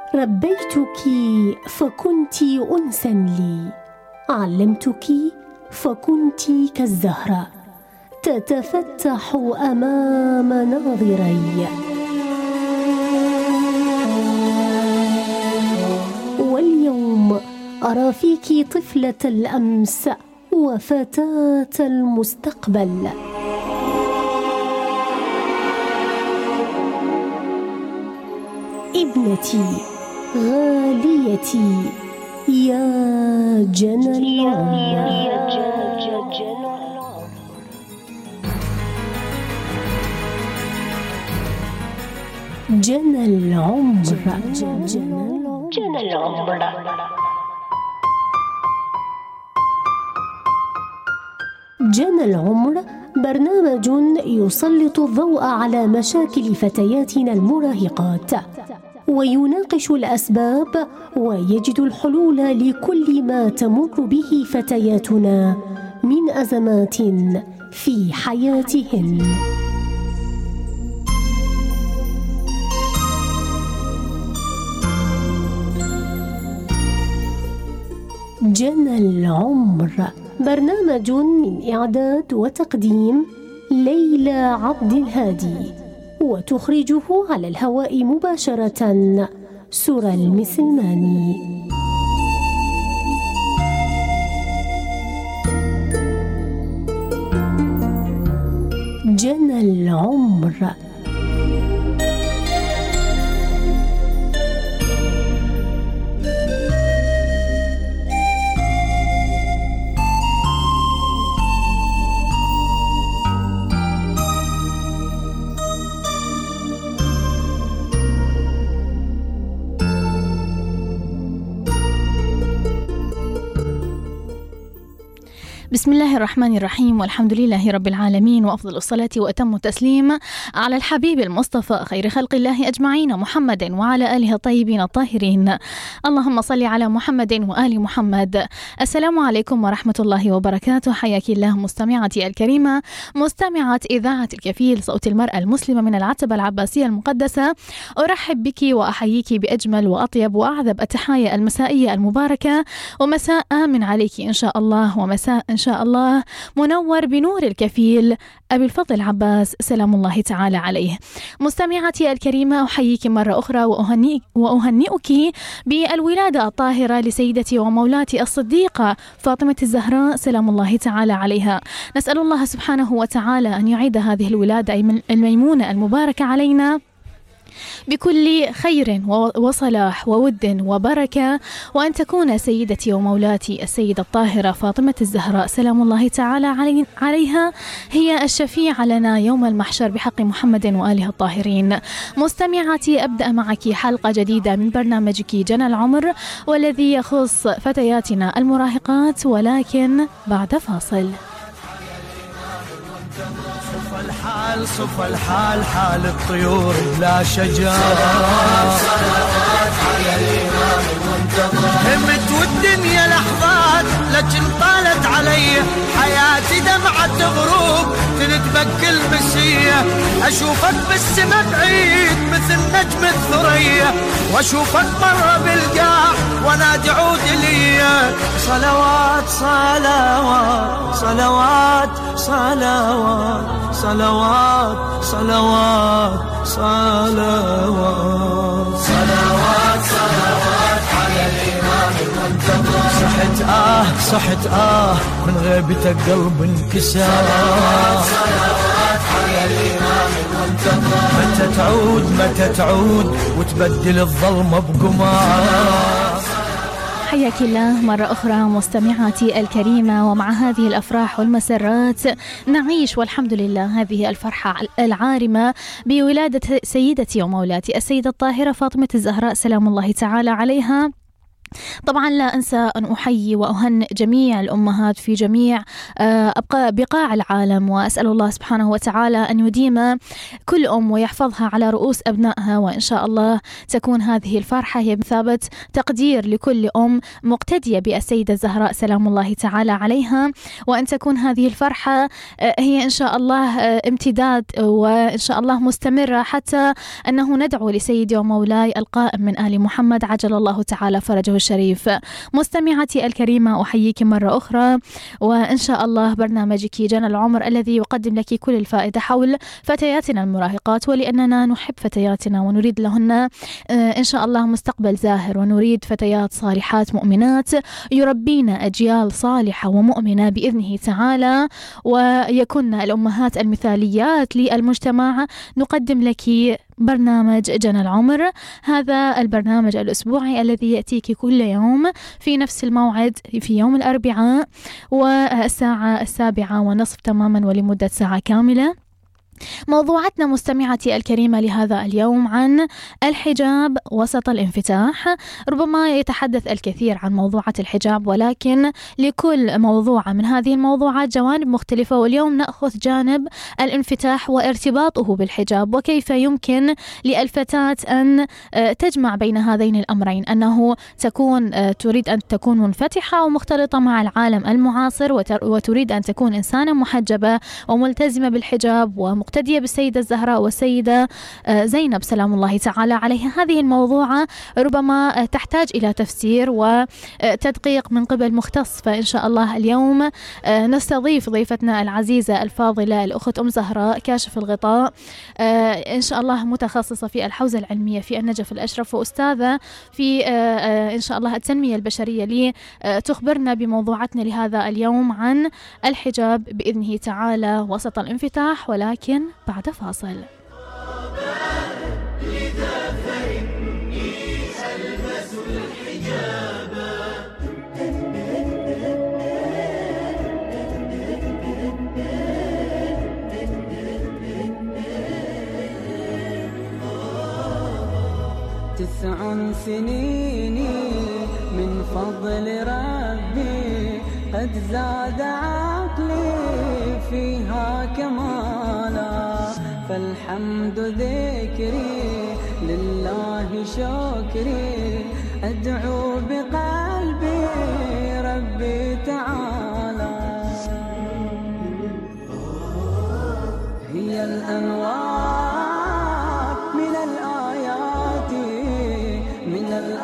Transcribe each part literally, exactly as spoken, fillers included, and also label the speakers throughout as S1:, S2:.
S1: ربيتك فكنت أنسا لي، علمتك فكنت كالزهرة تتفتح أمام ناظري، واليوم أرى فيك طفلة الأمس وفتاة المستقبل. ابنتي غاليتي يا جنى العمر. جنى العمر. جنى العمر. جنى العمر برنامج يسلط الضوء على مشاكل فتياتنا المراهقات، ويناقش الأسباب ويجد الحلول لكل ما تمر به فتياتنا من أزمات في حياتهن. جنى العمر برنامج من إعداد وتقديم ليلى عبد الهادي، وتخرجه على الهواء مباشرة سورة المسلماني. جنى العمر.
S2: بسم الله الرحمن الرحيم، والحمد لله رب العالمين، وأفضل الصلاة وأتم التسليم على الحبيب المصطفى خير خلق الله أجمعين محمد وعلى آله الطيبين الطاهرين. اللهم صل على محمد وآل محمد. السلام عليكم ورحمة الله وبركاته. حياك الله مستمعتي الكريمة، مستمعة إذاعة الكفيل صوت المرأة المسلمة من العتبة العباسية المقدسة. أرحب بك وأحييك بأجمل وأطيب وأعذب التحايا المسائية المباركة، ومساء آمن عليك إن شاء الله، ومساء إن شاء الله منور بنور الكفيل أبي الفضل عباس سلام الله تعالى عليه. مستمعتي الكريمة، أحييك مرة أخرى وأهنئك, وأهنئك بالولادة الطاهرة لسيدتي ومولاتي الصديقة فاطمة الزهراء سلام الله تعالى عليها. نسأل الله سبحانه وتعالى أن يعيد هذه الولادة الميمونة المباركة علينا بكل خير وصلاح وود وبركة، وأن تكون سيدتي ومولاتي السيدة الطاهرة فاطمة الزهراء سلام الله تعالى عليها هي الشفيعة لنا يوم المحشر بحق محمد وآله الطاهرين. مستمعاتي، أبدأ معك حلقة جديدة من برنامجك جنى العمر، والذي يخص فتياتنا المراهقات، ولكن بعد فاصل.
S3: الحال صف الحال حال الطيور بلا شجار، صلوات على الإمام المنتظر. همت والدنيا لحظات لكن طالت علي حياتي دمعة غروب تنتبك المسية. أشوفك بالسما بعيد مثل نجم الثريا، وأشوفك مرة بالقاع ونادي عود لي. صلوات صلوات صلوات صلوات صلوات صلوات صلوات صلوات صلوات على الإمام المنتظر. صحت آه صحت آه من غيبتك قلب انكسر. صلوات على الإمام المنتظر. متى تعود متى تعود وتبدل الظلمة بقمار.
S2: حياك الله مرة أخرى مستمعاتي الكريمة، ومع هذه الأفراح والمسرات نعيش والحمد لله هذه الفرحة العارمة بولادة سيدتي ومولاتي السيدة الطاهرة فاطمة الزهراء سلام الله تعالى عليها طبعا لا أنسى أن أحيي وأهنئ جميع الأمهات في جميع بقاع العالم، وأسأل الله سبحانه وتعالى أن يديم كل أم ويحفظها على رؤوس أبنائها، وإن شاء الله تكون هذه الفرحة هي بمثابة تقدير لكل أم مقتدية بالسيدة الزهراء سلام الله تعالى عليها، وأن تكون هذه الفرحة هي إن شاء الله امتداد وإن شاء الله مستمرة حتى أنه ندعو لسيدي ومولاي القائم من آل محمد عجل الله تعالى فرجه الشريف. مستمعتي الكريمة أحييك مرة أخرى، وإن شاء الله برنامجك جنى العمر الذي يقدم لك كل الفائدة حول فتياتنا المراهقات، ولأننا نحب فتياتنا ونريد لهن إن شاء الله مستقبل زاهر، ونريد فتيات صالحات مؤمنات يربين أجيال صالحة ومؤمنة بإذنه تعالى، ويكن الأمهات المثاليات للمجتمع. نقدم لك برنامج جنى العمر، هذا البرنامج الأسبوعي الذي يأتيك كل يوم في نفس الموعد في يوم الأربعاء والساعة السابعة ونصف تماما ولمدة ساعة كاملة. موضوعتنا مستمعتي الكريمة لهذا اليوم عن الحجاب وسط الانفتاح. ربما يتحدث الكثير عن موضوعة الحجاب، ولكن لكل موضوع من هذه الموضوعات جوانب مختلفة، واليوم نأخذ جانب الانفتاح وارتباطه بالحجاب، وكيف يمكن للفتاة أن تجمع بين هذين الأمرين، أنه تكون تريد أن تكون منفتحة ومختلطة مع العالم المعاصر، وتريد أن تكون إنسانة محجبة وملتزمة بالحجاب ومقتدية بالسيدة الزهراء والسيدة زينب سلام الله تعالى عليها. هذه الموضوعة ربما تحتاج إلى تفسير وتدقيق من قبل مختص، فإن شاء الله اليوم نستضيف ضيفتنا العزيزة الفاضلة الأخت أم زهراء كاشف الغطاء، إن شاء الله متخصصة في الحوزة العلمية في النجف الأشرف، وأستاذة في إن شاء الله التنمية البشرية، لي تخبرنا بموضوعتنا لهذا اليوم عن الحجاب بإذنه تعالى وسط الانفتاح، ولكن بعد فاصل. لذا فإني ألبس الحجاب.
S4: تسع سنيني من فضل ربي قد زاد عقلي فيها كمالا، فالحمد ذكري لله شكري، أدعو بقلبي ربي تعالى. هي الأنوار من الآيات من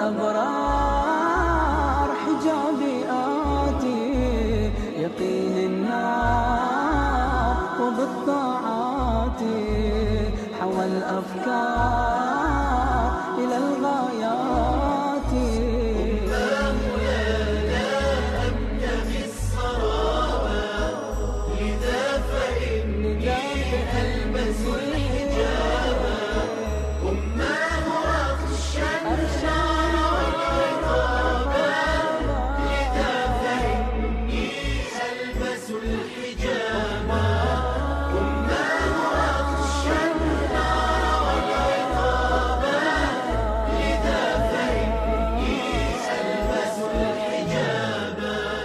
S4: الأبرار، حجابي آتي يقين النار وبالطاعات، حوى الأفكار إلى الغايات. أماه لا أبتغي الصواب، لذا فإني ألبس الحجاب. أماه أخشى النار والعقاب، لذا فإني ألبس الحجاب. أماه أخشى النار والعقاب، لذا فإني ألبس الحجاب.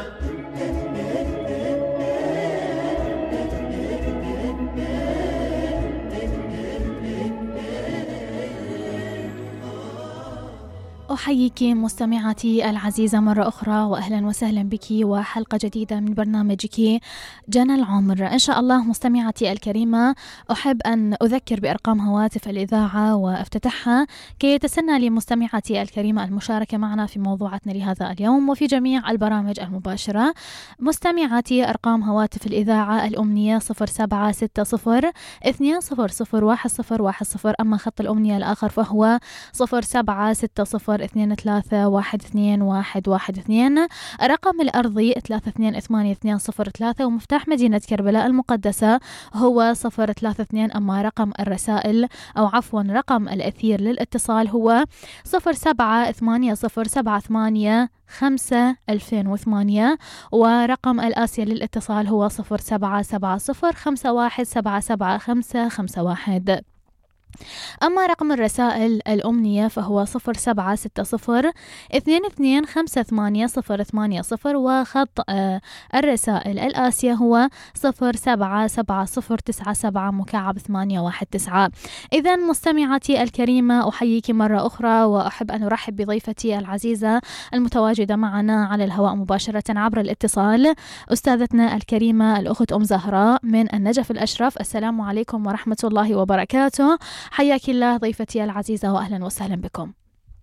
S2: أحييك مستمعتي العزيزة مرة أخرى، وأهلا وسهلا بك وحلقة جديدة من برنامجك جنى العمر. إن شاء الله مستمعتي الكريمة، أحب أن أذكر بأرقام هواتف الإذاعة وأفتتحها كي يتسنى لمستمعتي الكريمة المشاركة معنا في موضوعاتنا لهذا اليوم وفي جميع البرامج المباشرة. مستمعتي أرقام هواتف الإذاعة الأمنية صفر سبعة ستة صفر اثنين صفر صفر واحد صفر واحد صفر، أما خط الأمنية الآخر فهو صفر سبعة ستة صفر اثنين ثلاثة واحد اثنين واحد واحد اثنين. رقم الأرضي ثلاثة اثنين ثمانية اثنين صفر ثلاثة، ومفتاح مدينة كربلاء المقدسة هو صفر ثلاثة اثنين. أما رقم الرسائل أو عفوا رقم الأثير للاتصال هو صفر سبعة ثمانية صفر سبعة ثمانية خمسة ألفين وثمانية، ورقم الآسيا للاتصال هو صفر سبعة سبعة صفر خمسة واحد سبعة سبعة خمسة خمسة واحد. أما رقم الرسائل الأمنية فهو صفر سبعة ستة صفر اثنين اثنين خمسة ثمانية صفر ثمانية صفر، وخط الرسائل الآسية هو صفر سبعة سبعة صفر تسعة سبعة مكعب ثمانية واحد تسعة. إذا مستمعاتي الكريمة أحييك مرة أخرى، وأحب أن أرحب بضيفتي العزيزة المتواجدة معنا على الهواء مباشرة عبر الاتصال، أستاذتنا الكريمة الأخت أم زهراء من النجف الأشرف. السلام عليكم ورحمة الله وبركاته. حياك الله ضيفتي العزيزة وأهلا وسهلا بكم.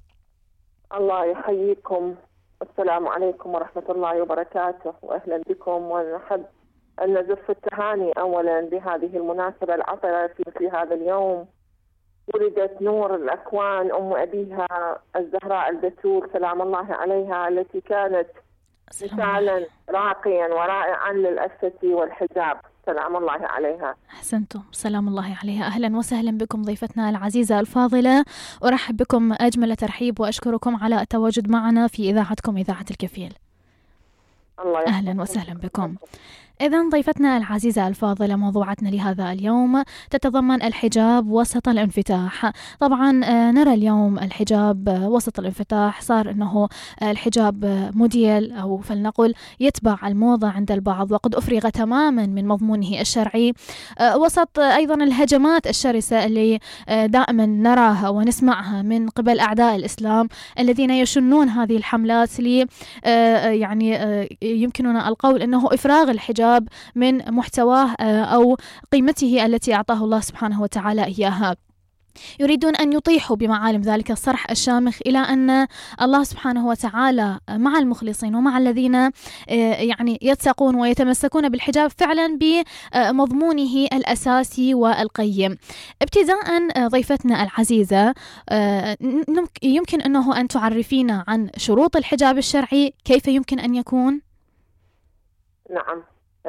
S5: الله يحييكم، السلام عليكم ورحمة الله وبركاته، وأهلا بكم. ونحب أن نزف التهاني أولا بهذه المناسبة العطرة في مثل هذا اليوم. ولدت نور الأكوان أم أبيها الزهراء البتول سلام الله عليها، التي كانت مثالا راقيا ورائعا للأسة والحجاب سلام الله عليها.
S2: أحسنتم، سلام الله عليها. أهلا وسهلا بكم ضيفتنا العزيزة الفاضلة، أرحب بكم أجمل ترحيب وأشكركم على التواجد معنا في إذاعتكم إذاعة الكفيل.
S5: الله
S2: أهلا وسهلا بكم. إذن ضيفتنا العزيزة الفاضلة، موضوعتنا لهذا اليوم تتضمن الحجاب وسط الانفتاح. طبعا نرى اليوم الحجاب وسط الانفتاح صار أنه الحجاب موديل أو فلنقل يتبع الموضة عند البعض، وقد أفرغ تماما من مضمونه الشرعي، وسط أيضا الهجمات الشرسة اللي دائما نراها ونسمعها من قبل أعداء الإسلام الذين يشنون هذه الحملات لي يعني يمكننا القول أنه إفراغ الحجاب من محتواه أو قيمته التي أعطاه الله سبحانه وتعالى إياها. يريدون أن يطيحوا بمعالم ذلك الصرح الشامخ، إلى أن الله سبحانه وتعالى مع المخلصين ومع الذين يعني يتقون ويتمسكون بالحجاب فعلا بمضمونه الأساسي والقيم. ابتداء ضيفتنا العزيزة، يمكن أنه أن تعرفينا عن شروط الحجاب الشرعي، كيف يمكن أن يكون؟
S5: نعم،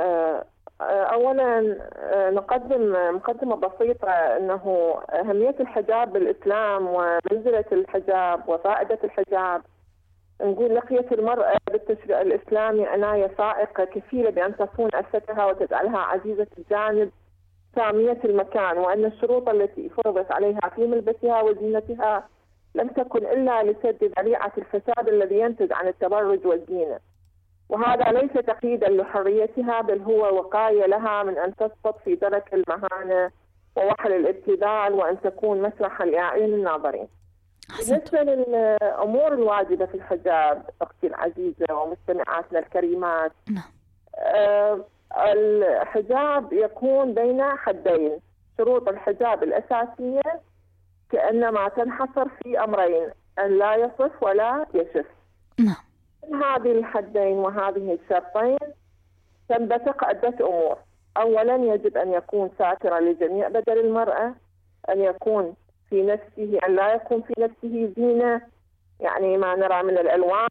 S5: أولا نقدم مقدمة بسيطة أنه أهمية الحجاب بالإسلام ومنزلة الحجاب وفائدة الحجاب. نقول لقيت المرأة بالتشريع الإسلامي عناية سائقة كفيلة بأن تصون أستها وتجعلها عزيزة الجانب سامية المكان، وأن الشروط التي فرضت عليها في ملبسها وزينتها لم تكن إلا لسد ذريعة الفساد الذي ينتج عن التبرج والزينة، وهذا ليس تقييدا لحريتها بل هو وقاية لها من أن تسقط في درك المهانة ووحل الابتذال، وأن تكون مسرحا لأعين الناظرين. بالنسبة للأمور الواجبة في الحجاب أختي العزيزة ومستمعاتنا الكريمات، أه الحجاب يكون بين حدين. شروط الحجاب الأساسية كأنما تنحصر في أمرين: أن لا يصف ولا يشف.
S2: نعم.
S5: هذه الحدين وهذه الشرطين تنبثق عدة أمور. أولا يجب أن يكون ساترا لجميع بدن المرأة، أن يكون في نفسه أن لا يكون في نفسه زينة، يعني ما نرى من الألوان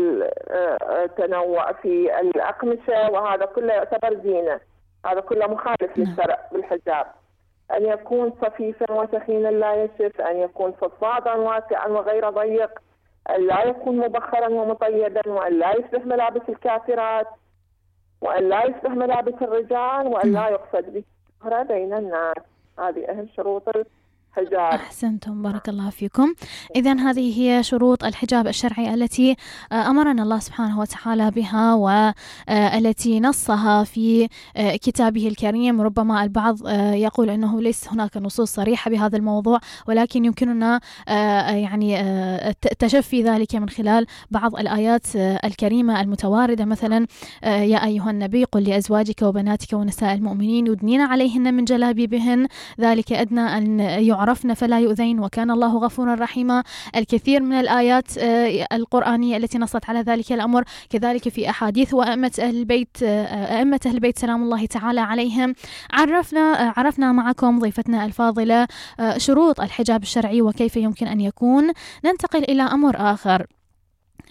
S5: والتنوع في الأقمشة وهذا كله يعتبر زينة، هذا كله مخالف للشرع بالحجاب. أن يكون صفيفا وثخينا لا يشف، أن يكون فضفاضا واسعا وغير ضيق، أن لا يكون مبخرا ومطيبا، وأن لا يشبه ملابس الكافرات، وأن لا يشبه ملابس الرجال، وأن لا يقصد به الشهرة بين الناس. هذه أهم شروط الحجاب.
S2: أحسنتم، بارك الله فيكم. إذن هذه هي شروط الحجاب الشرعي التي أمرنا الله سبحانه وتعالى بها والتي نصها في كتابه الكريم. ربما البعض يقول أنه ليس هناك نصوص صريحة بهذا الموضوع، ولكن يمكننا يعني تشفي ذلك من خلال بعض الآيات الكريمة المتواردة. مثلا: يا أيها النبي قل لأزواجك وبناتك ونساء المؤمنين يدنين عليهن من جلابيبهن ذلك أدنى أن يعرفن فلا يؤذين وكان الله غفورا رحيما. الكثير من الآيات القرآنية التي نصت على ذلك الأمر، كذلك في أحاديث وأئمة أهل البيت أئمة أهل البيت سلام الله تعالى عليهم. عرفنا عرفنا معكم ضيفتنا الفاضلة شروط الحجاب الشرعي وكيف يمكن أن يكون. ننتقل إلى أمر آخر.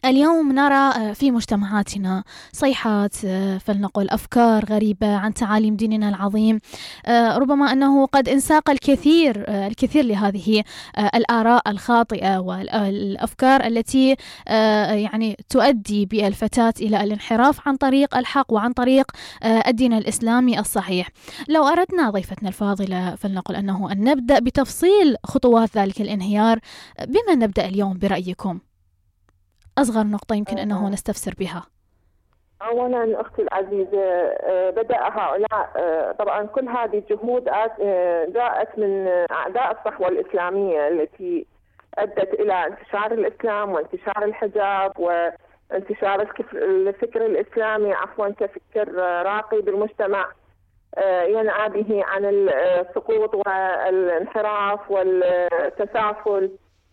S2: اليوم نرى في مجتمعاتنا صيحات، فلنقل أفكار غريبة عن تعاليم ديننا العظيم. ربما أنه قد انساق الكثير الكثير لهذه الآراء الخاطئة والأفكار التي يعني تؤدي بالفتاة إلى الانحراف عن طريق الحق وعن طريق الدين الإسلامي الصحيح. لو أردنا ضيفتنا الفاضلة فلنقل أنه أن نبدأ بتفصيل خطوات ذلك الانهيار، بما نبدأ اليوم برأيكم؟ أصغر نقطة يمكن أنه نستفسر بها.
S5: أولا أختي العزيزة، بدأ هؤلاء طبعا كل هذه الجهود جاءت من أعداء الصحوة الإسلامية التي أدت إلى انتشار الإسلام وانتشار الحجاب وانتشار الفكر الإسلامي عفوا كفكر راقي بالمجتمع ينأى به عن السقوط والانحراف والتسافل.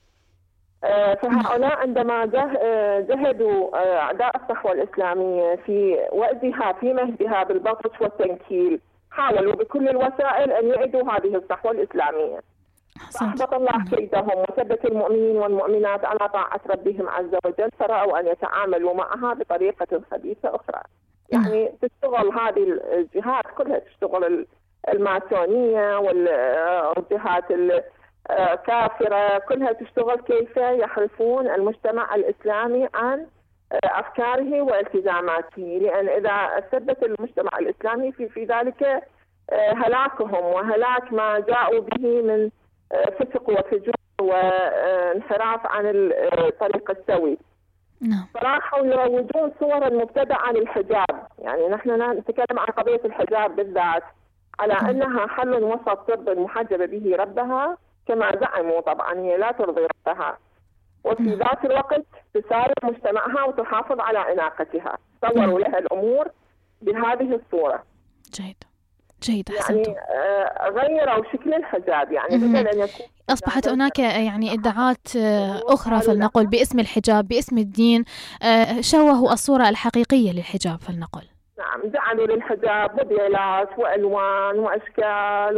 S5: فهؤلاء عندما جهدوا أعداء الصحوة الإسلامية في وأدها في مهدها بالبطش والتنكيل، حاولوا بكل الوسائل أن يعيدوا هذه الصحوة الإسلامية. فأحبط الله كيدهم وثبت المؤمنين والمؤمنات على طاعة ربهم عز وجل، فرأوا أن يتعاملوا معها بطريقة خبيثة أخرى. يعني تشتغل هذه الجهات كلها، تشتغل الماسونية والجهات كافرة كلها تشتغل كيف يحرفون المجتمع الإسلامي عن أفكاره والتزاماته، لأن إذا ثبت المجتمع الإسلامي في في ذلك هلاكهم وهلاك ما جاءوا به من فسق وفجور وانحراف عن الطريق السوي. فراحوا يروجون صورا مبتدعة للحجاب. يعني نحن نتكلم عن قضية الحجاب بالذات على أنها حل وسط ترضي المحجبة به ربها كما زعموا، طبعا هي لا ترضي ربها، وفي ذات الوقت تسارع مجتمعها وتحافظ على أناقتها. صوروا لها الأمور بهذه الصورة.
S2: جيد جيد
S5: يعني آه غيروا شكل الحجاب. يعني بدل أن يكون
S2: أصبحت هناك يعني إدعاءات أخرى فلنقل باسم الحجاب باسم الدين، شوهوا الصورة الحقيقية للحجاب فلنقل.
S5: نعم، جعلوا للحجاب موديلات وألوان وأشكال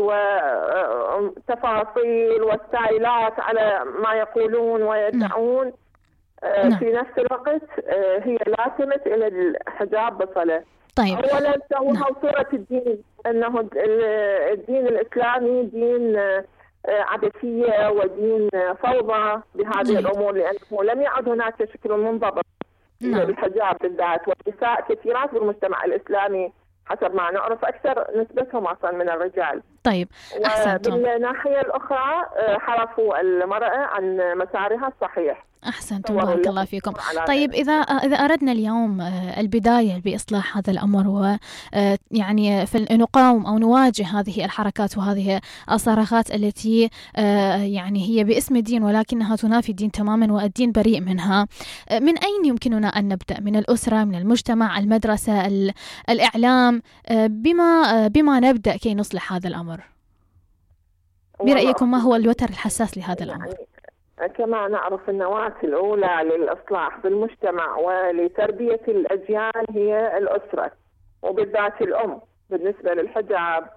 S5: وتفاصيل وستايلات على ما يقولون ويدعون. نعم. في نفس الوقت هي لا تمت إلى الحجاب بصلة.
S2: طيب.
S5: أولا سووا صورة الدين أنه الدين الإسلامي دين عبثية ودين فوضى بهذه نعم. الأمور، لأنه لم يعد هناك شكل منضبط للحجاب بالذات، والنساء كثيرات بالمجتمع الإسلامي حسب ما نعرف أكثر نسبتهم أصلا من الرجال.
S2: طيب أحسنتم.
S5: وبالناحية الأخرى حرفوا المرأة عن مسارها الصحيح.
S2: أحسنتم، بارك الله فيكم. طيب إذا إذا أردنا اليوم البداية بإصلاح هذا الأمر ويعني نقاوم أو نواجه هذه الحركات وهذه الصراخات التي يعني هي باسم الدين ولكنها تنافي الدين تماما والدين بريء منها، من أين يمكننا أن نبدأ؟ من الأسرة، من المجتمع، المدرسة، الإعلام؟ بما بما نبدأ كي نصلح هذا الأمر؟ برأيكم ما هو الوتر الحساس لهذا الأمر؟
S5: كما نعرف النواة الأولى للإصلاح بالمجتمع ولتربية الأجيال هي الأسرة، وبالذات الأم. بالنسبة للحجاب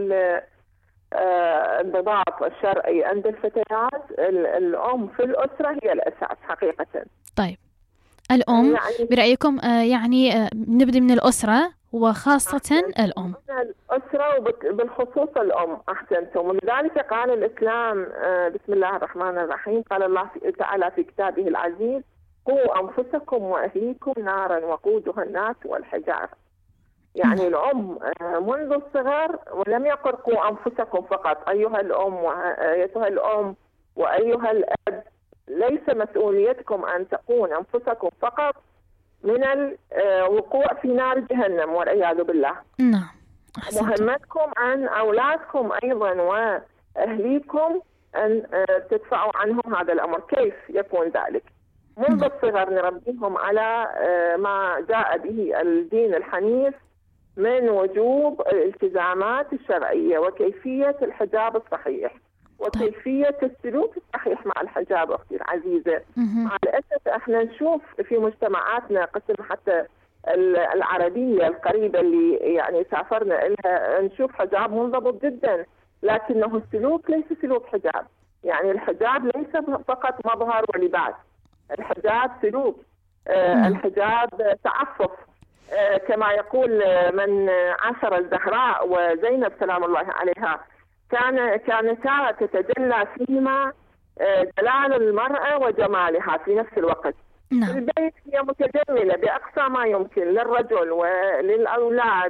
S5: والانضباط الشرعي عند الفتيات، الأم في الأسرة هي الأساس حقيقة.
S2: طيب الأم يعني برأيكم يعني نبدأ من الأسرة وخاصة الأم.
S5: الأسرة وبالخصوص الأم. أحسنتم. ولذلك قال الإسلام بسم الله الرحمن الرحيم، قال الله تعالى في كتابه العزيز: قوا أنفسكم وأهليكم نارا وقودها الناس والحجارة. يعني الأم منذ الصغر، ولم يقل قوا أنفسكم فقط. أيها الأم وأيتها الأم وأيها الأب، ليس مسؤوليتكم أن تقون أنفسكم فقط من الوقوع في نار جهنم والعياذ بالله.
S2: نعم.
S5: مهمتكم عن أولادكم أيضا وأهليكم أن تدفعوا عنهم هذا الأمر. كيف يكون ذلك؟ منذ الصغر نربيهم على ما جاء به الدين الحنيف من وجوب الالتزامات الشرعية وكيفية الحجاب الصحيح وكيفية السلوك الصحيح مع الحجاب. أختي العزيزة، مع الأسف احنا نشوف في مجتمعاتنا قسم حتى العربية القريبة اللي يعني سافرنا لها، نشوف حجاب منضبط جدا، لكنه السلوك ليس سلوك حجاب. يعني الحجاب ليس فقط مظهر ولباس، الحجاب سلوك. الحجاب تعفف، كما يقول من عاشر الزهراء وزينب سلام الله عليها، كان كانتا تتجلى فيهما جلال المرأة وجمالها في نفس الوقت.
S2: نعم.
S5: في البيت هي متجملة بأقصى ما يمكن للرجل وللأولاد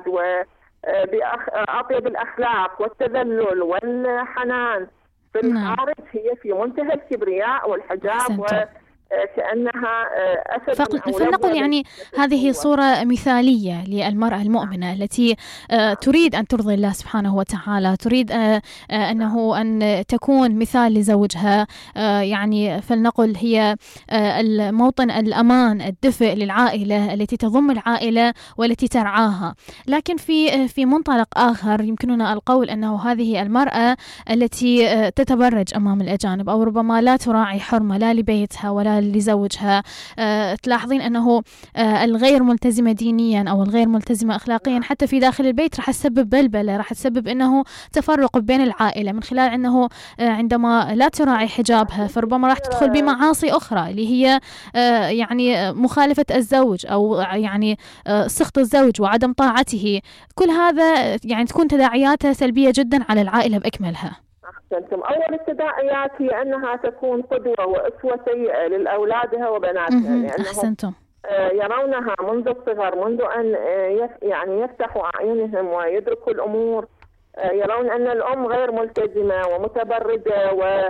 S5: وبأطيب الأخلاق والتذلل والحنان. في الخارج هي في منتهى الكبرياء والحجاب و كأنها أسد.
S2: فلنقل يعني هذه صورة مثالية للمرأة المؤمنة التي تريد أن ترضي الله سبحانه وتعالى، تريد أنه أن تكون مثال لزوجها، يعني فلنقل هي الموطن الأمان الدفء للعائلة التي تضم العائلة والتي ترعاها. لكن في في منطلق آخر يمكننا القول أنه هذه المرأة التي تتبرج أمام الأجانب أو ربما لا تراعي حرمة لا لبيتها ولا لزوجها، أه تلاحظين أنه أه الغير ملتزمة دينيا أو الغير ملتزمة أخلاقيا حتى في داخل البيت راح تسبب بلبلة، راح تسبب أنه تفرق بين العائلة من خلال أنه أه عندما لا تراعي حجابها فربما راح تدخل بمعاصي أخرى اللي هي أه يعني مخالفة الزوج أو يعني أه سخط الزوج وعدم طاعته. كل هذا يعني تكون تداعياتها سلبية جدا على العائلة بأكملها.
S5: أحسنتم. أول التداعيات هي أنها تكون قدوة وأسوة سيئة لأولادها وبناتها، لأنهم
S2: أحسنتم.
S5: يرونها منذ الصغر، منذ أن يعني يفتحوا أعينهم ويدركوا الأمور، يرون أن الأم غير ملتزمة ومتبرجة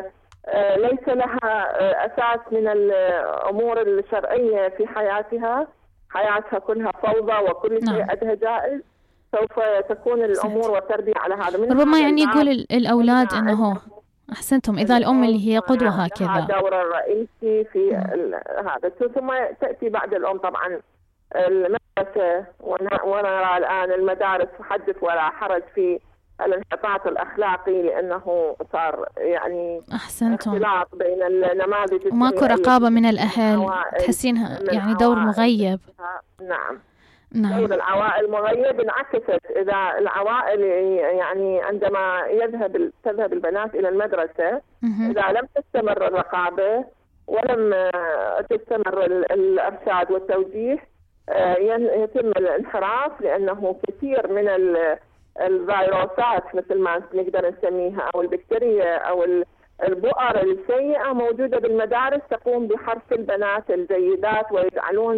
S5: وليس لها أساس من الأمور الشرعية في حياتها، حياتها كلها فوضى وكل شيء أدها جائز. سوف تكون الأمور والتربية على هذا.
S2: ربما يعني يقول الأولاد أنه أحسنتم إذا الأم اللي هي قدوة هكذا
S5: دور الرئيسي في هذا. ثم تأتي بعد الأم طبعا المدرسة، ونرى الآن المدارس حدث ولا حرج في الانحطاط الأخلاقي، لأنه صار يعني
S2: أحسنتم
S5: اختلاط بين النماذج
S2: وماكو رقابة من الأهل، تحسينها يعني دور مغيب.
S5: نعم.
S2: نعم.
S5: دور العوائل مغيب انعكست. إذا العوائل يعني عندما يذهب تذهب البنات إلى المدرسة، إذا لم تستمر الرقابة ولم تستمر الإرشاد والتوجيه يتم الانحراف، لأنه كثير من الفيروسات مثل ما نقدر نسميها أو البكتيريا أو البؤر السيئة موجودة بالمدارس تقوم بحرف البنات الجيدات ويجعلون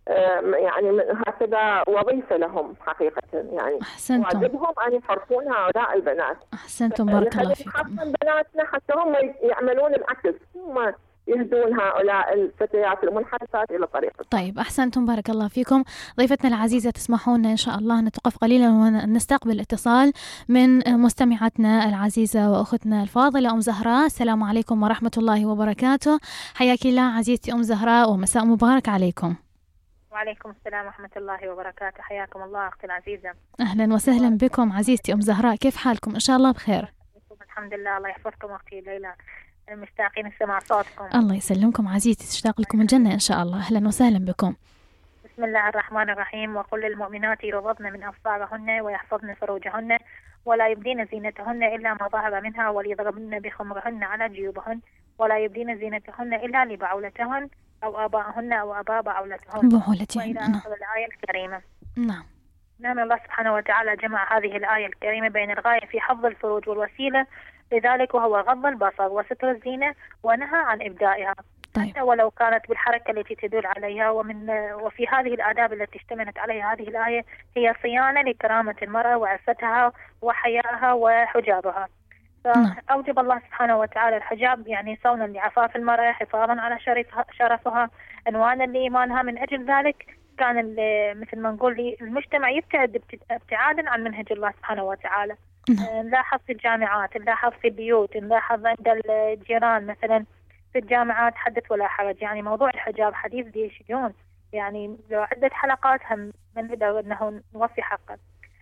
S5: يعني هكذا وظيفة لهم حقيقة، يعني
S2: أحسنتم.
S5: واجبهم أن يحرفون هؤلاء البنات.
S2: أحسنتم بارك الله فيكم.
S5: حرفا بناتنا حتى هم يعملون العكس، هم يهدون هؤلاء الفتيات المنحرفات إلى طريق.
S2: طيب أحسنتم بارك الله فيكم. ضيفتنا العزيزة تسمحون إن شاء الله نتوقف قليلا ونستقبل اتصال من مستمعتنا العزيزة وأختنا الفاضلة أم زهراء. السلام عليكم ورحمة الله وبركاته. حياك الله عزيزتي أم زهراء ومساء مبارك عليكم.
S6: وعليكم السلام ورحمة الله وبركاته. حياكم الله أختي العزيزة.
S2: أهلا وسهلا بكم عزيزتي أم زهراء، كيف حالكم؟ إن شاء الله بخير.
S6: الحمد لله، الله يحفظكم أختي ليلى، مشتاقين نسمع صوتكم.
S2: الله يسلمكم عزيزتي، تشتاق لكم الجنة إن شاء الله. أهلا وسهلا بكم.
S6: بسم الله الرحمن الرحيم. وقل للمؤمنات يغضضن من أبصارهن ويحفظن فروجهن ولا يبدين زينتهن إلا ما ظهر منها وليضربن بخمرهن على جيوبهن ولا يبدين زينتهن إلا لبعولتهن أو آبائهن أو آباء بعولتهن.
S2: بعولتهن.
S6: وإلى آخر الآية الكريمة.
S2: نعم.
S6: نعم. الله سبحانه وتعالى جمع هذه الآية الكريمة بين الغاية في حفظ الفروج والوسيلة لذلك وهو غض البصر وستر الزينة، ونهى عن إبدائها.
S2: طيب.
S6: حتى ولو كانت بالحركة التي تدل عليها. ومن وفي هذه الآداب التي اشتملت عليها هذه الآية هي صيانة لكرامة المرأة وعفتها وحيائها وحجابها. فأوجب الله سبحانه وتعالى الحجاب يعني صونا لعفاف المرأة، حفاظا على شرفها، عنوانا لإيمانها. من أجل ذلك كان مثل ما نقول المجتمع يبتعد ابتعادا عن منهج الله سبحانه وتعالى. نلاحظ في الجامعات، نلاحظ في البيوت، نلاحظ عند الجيران مثلا. في الجامعات حدث ولا حرج، يعني موضوع الحجاب حديث ذي شجون، يعني لو عدة حلقات هم من نقدر انه نوفي حقه.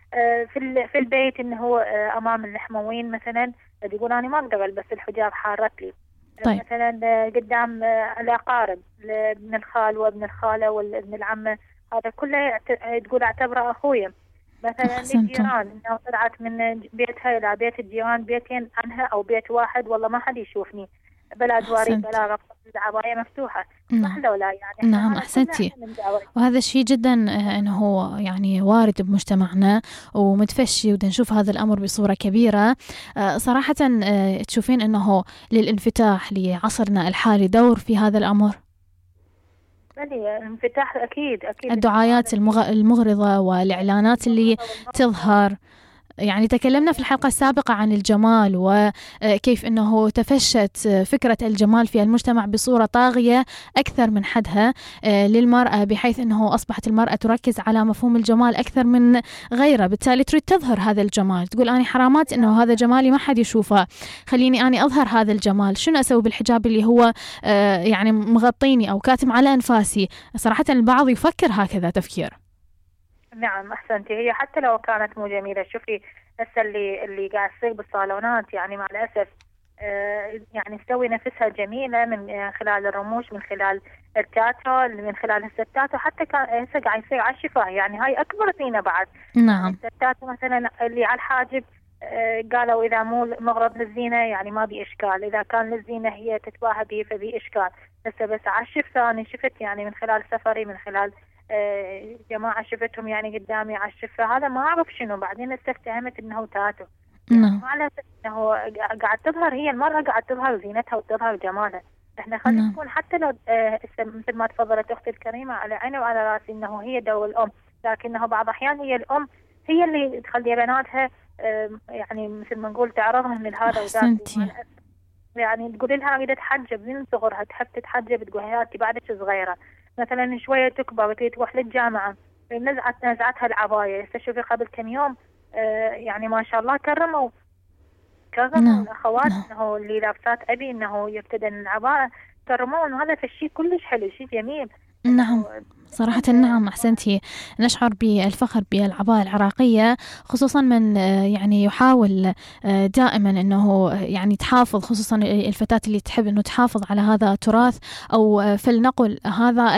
S6: في في البيت انه امام الحموين مثلا يقول انا ما اقدر البس الحجاب حارت لي.
S2: طيب.
S6: مثلا قدام الاقارب، ابن الخال وابن الخاله وابن العمه، هذا كله تقول اعتبره اخويا. مثلا الجيران انه طلعت من بيتها الى بيت الجيران بيتين عنها او بيت واحد، والله ما حد يشوفني. بلا دواري بلا ربط، العباية مفتوحة.
S2: نعم.
S6: لو لا يعني
S2: نعم أحسنتي. وهذا الشيء جدا أنه هو يعني وارد بمجتمعنا ومتفشي، ودا نشوف هذا الأمر بصورة كبيرة. صراحة تشوفين أنه للانفتاح لعصرنا الحالي دور في هذا الأمر؟
S6: الانفتاح أكيد أكيد.
S2: الدعايات المغرضة والإعلانات اللي تظهر، يعني تكلمنا في الحلقة السابقة عن الجمال وكيف أنه تفشت فكرة الجمال في المجتمع بصورة طاغية أكثر من حدها للمرأة، بحيث أنه أصبحت المرأة تركز على مفهوم الجمال أكثر من غيره، بالتالي تريد تظهر هذا الجمال، تقول أنا حرامات أنه هذا جمالي ما حد يشوفه، خليني أنا أظهر هذا الجمال. شنو أسوي بالحجاب اللي هو يعني مغطيني أو كاتم على أنفاسي؟ صراحة البعض يفكر هكذا تفكير.
S6: نعم أحسنتي. هي حتى لو كانت مو جميلة، شوفي هسه اللي اللي قاعد يصير بالصالونات يعني مع الأسف آه يعني تسوي نفسها جميلة من خلال الرموش، من خلال التاتو، من خلال الستات، وحتى كان هسه قاعد يصير على الشفاه، يعني هاي أكبر زينة بعد.
S2: نعم.
S6: الستات مثلا اللي على الحاجب آه قالوا إذا مو مغرض للزينة يعني ما بي إشكال، إذا كان للزينة هي تتباهى به فبي إشكال. هسه بس على الشفاه أنا شفت يعني من خلال سفري، من خلال آه جماعة شفتهم يعني قدامي على الشفة، هذا ما أعرف شنو، بعدين استفتهمت إنه تاتو.
S2: نعم.
S6: على إنه قاعد تظهر، هي المرأة قاعد تظهر زينتها وتظهر جمالها. إحنا خلينا نكون حتى لو آه مثل ما تفضلت أختي الكريمة على عيني وعلى راسي إنه هي دور الأم، لكنه بعض الأحيان هي الأم هي اللي تخلي بناتها آه يعني مثل ما نقول تعرضهم من هذا وذاك. يعني تقول لها أريد أتحجب من صغرها، تحب تتحجب، تقول هاتي بعدك صغيرة، مثلا شوية تكبر وتريد تروح للجامعة نزعت نزعتها العباية. شوفي قبل كم يوم آه يعني ما شاء الله كرموا كرموا الأخوات إنه اللي لابسات أبي إنه يبتدن العباية، كرموا إنه هذا الشيء كلش حلو، شيء جميل.
S2: نعم صراحة نعم أحسنتي. نشعر بالفخر بالعباءة العراقية، خصوصا من يعني يحاول دائما أنه يعني تحافظ، خصوصا الفتاة اللي تحب أنه تحافظ على هذا التراث، أو فلنقل هذا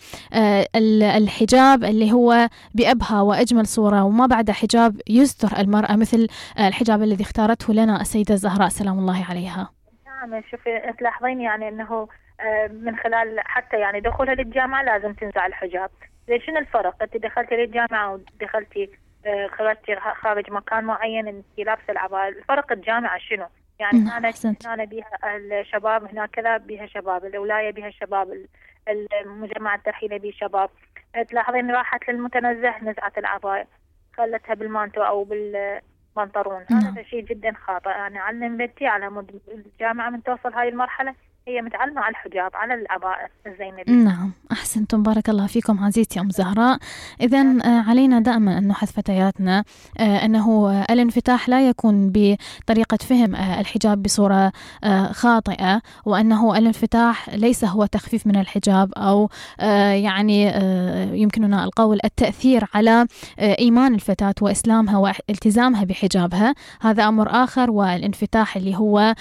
S2: الحجاب اللي هو بأبهى وأجمل صورة وما بعد حجاب يستر المرأة، مثل الحجاب الذي اختارته لنا السيدة الزهراء سلام الله عليها.
S6: نعم شوفي تلاحظين يعني أنه من خلال حتى يعني دخولها للجامعة لازم تنزع الحجاب. زي شنو الفرق؟ أنت دخلتي للجامعة ودخلتي خرجتي خارج مكان معين أنت لابسة العباية، الفرق الجامعة شنو؟ يعني هنا هنا بيها الشباب، هنا كذا بيها شباب، الولاية بيها شباب، المجمع الترحيلي بيه شباب. تلاحظين راحت للمتنزه نزعت العباية خلتها بالمانتو أو بالبنطلون. هذا شيء جدا خاطئ. يعني علم بنتي على مد الجامعة من توصل هاي المرحلة هي متعلمة على الحجاب، على العباءة الزينة.
S2: نعم أحسنتم، بارك الله فيكم عزيزتي أم زهراء. إذن علينا دائما أن نحث فتياتنا أنه الانفتاح لا يكون بطريقة فهم الحجاب بصورة خاطئة، وأنه الانفتاح ليس هو تخفيف من الحجاب أو يعني يمكننا القول التأثير على إيمان الفتاة وإسلامها والتزامها بحجابها، هذا أمر آخر. والانفتاح اللي هو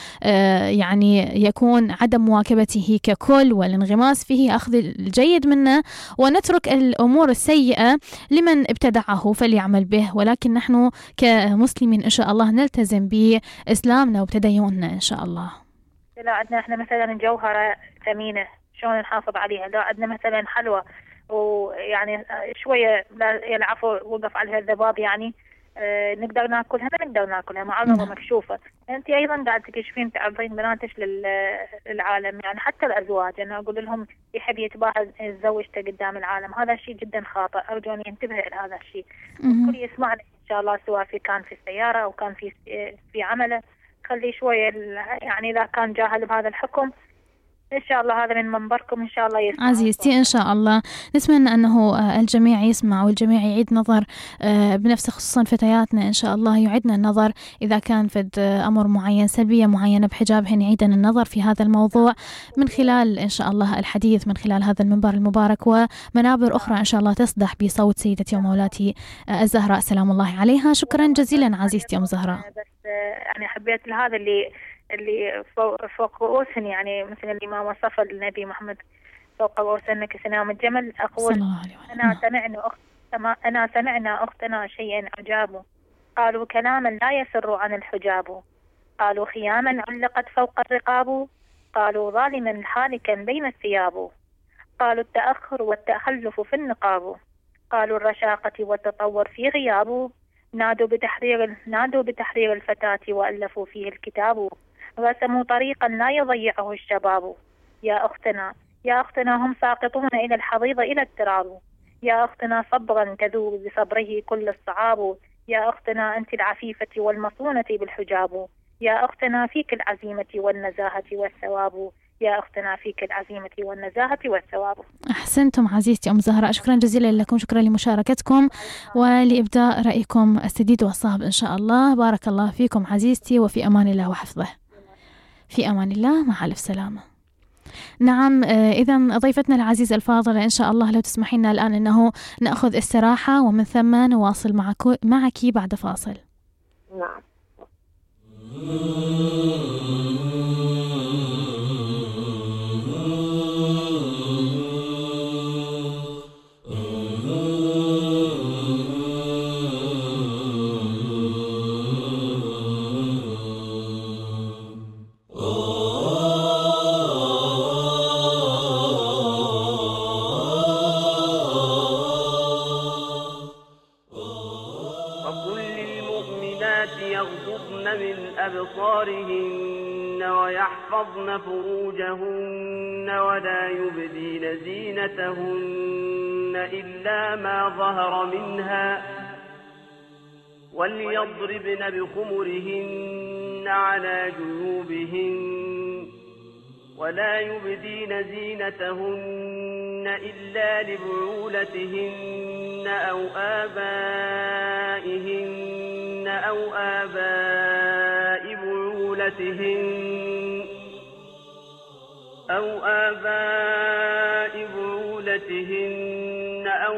S2: يعني يكون عدم مواكبته ككل والانغماس فيه، أخذ الجيد منه ونترك الأمور السيئة لمن ابتدعه فليعمل به، ولكن نحن كمسلمين إن شاء الله نلتزم بإسلامنا وبتديننا إن شاء الله.
S6: لا عندنا إحنا مثلا جوهرة ثمينة شلون نحافظ عليها؟ لا عندنا مثلا حلوى ويعني شوية العفو وقف عليها الذباب يعني آه نقدر ناكلها ما نقدر ناكلها معرضة مكشوفة. انت ايضا قاعد تكشفين تعرضين بناتك للعالم، يعني حتى الازواج انا اقول لهم يحب يتباهى زوجته قدام العالم، هذا شيء جدا خاطئ، ارجو ان ينتبه لهذا الشيء. الكل يسمعنا ان شاء الله، سواء في كان في السيارة او كان في في عمله، خليه شوية يعني اذا كان جاهل بهذا الحكم إن شاء الله هذا من منبركم إن شاء الله يسمع.
S2: عزيزتي إن شاء الله نتمنى أنه الجميع يسمع والجميع يعيد نظر بنفسه، خصوصا فتياتنا إن شاء الله يعيدنا النظر إذا كان في أمر معين سلبية معينة بحجابهن، يعيدنا النظر في هذا الموضوع من خلال إن شاء الله الحديث من خلال هذا المنبر المبارك ومنابر أخرى إن شاء الله تصدح بصوت سيدتي ومولاتي الزهراء سلام الله عليها. شكرا جزيلا عزيزتي أم زهراء.
S6: بس يعني حبيت هذا اللي اللي فوق, فوق رؤوسهم، يعني مثل الإمام وصف النبي محمد فوق رؤوسنا كسنام الجمل. أقول أنا سمعنا أخت أنا سمعنا أختنا شيئا عجابه، قالوا كلاما لا يسر عن الحجاب، قالوا خياما علقت فوق الرقاب، قالوا ظالما حالكا بين الثياب. قالوا التأخر والتخلف في النقاب. قالوا الرشاقة والتطور في غياب. نادوا بتحرير نادوا بتحرير الفتاة وألفوا فيه الكتاب. رسموا طريقا لا يضيعه الشباب. يا أختنا يا أختنا هم ساقطون إلى الحضيض إلى التراب. يا أختنا صبرا تذوب بصبره كل الصعاب. يا أختنا أنت العفيفة والمصونة بالحجاب. يا أختنا فيك العزيمة والنزاهة والثواب. يا أختنا فيك العزيمة والنزاهة والثواب.
S2: أحسنتم عزيزتي أم زهرة، شكرا جزيلا لكم، شكرا لمشاركتكم ولإبداء رأيكم السديد والصعب إن شاء الله. بارك الله فيكم عزيزتي، وفي أمان الله وحفظه. في أمان الله، مع ألف سلامة. نعم، إذن ضيفتنا العزيزة الفاضلة إن شاء الله لو تسمحين الآن أنه نأخذ استراحة ومن ثم نواصل معك معك بعد فاصل.
S5: نعم.
S7: أبصارهن ويحفظن فروجهن ولا يبدين زينتهن إلا ما ظهر منها وليضربن بخمرهن على جيوبهن ولا يبدين زينتهن إلا لبعولتهن أو آبائهن أو آباء بعولتهن أو آباء بعولتهن أو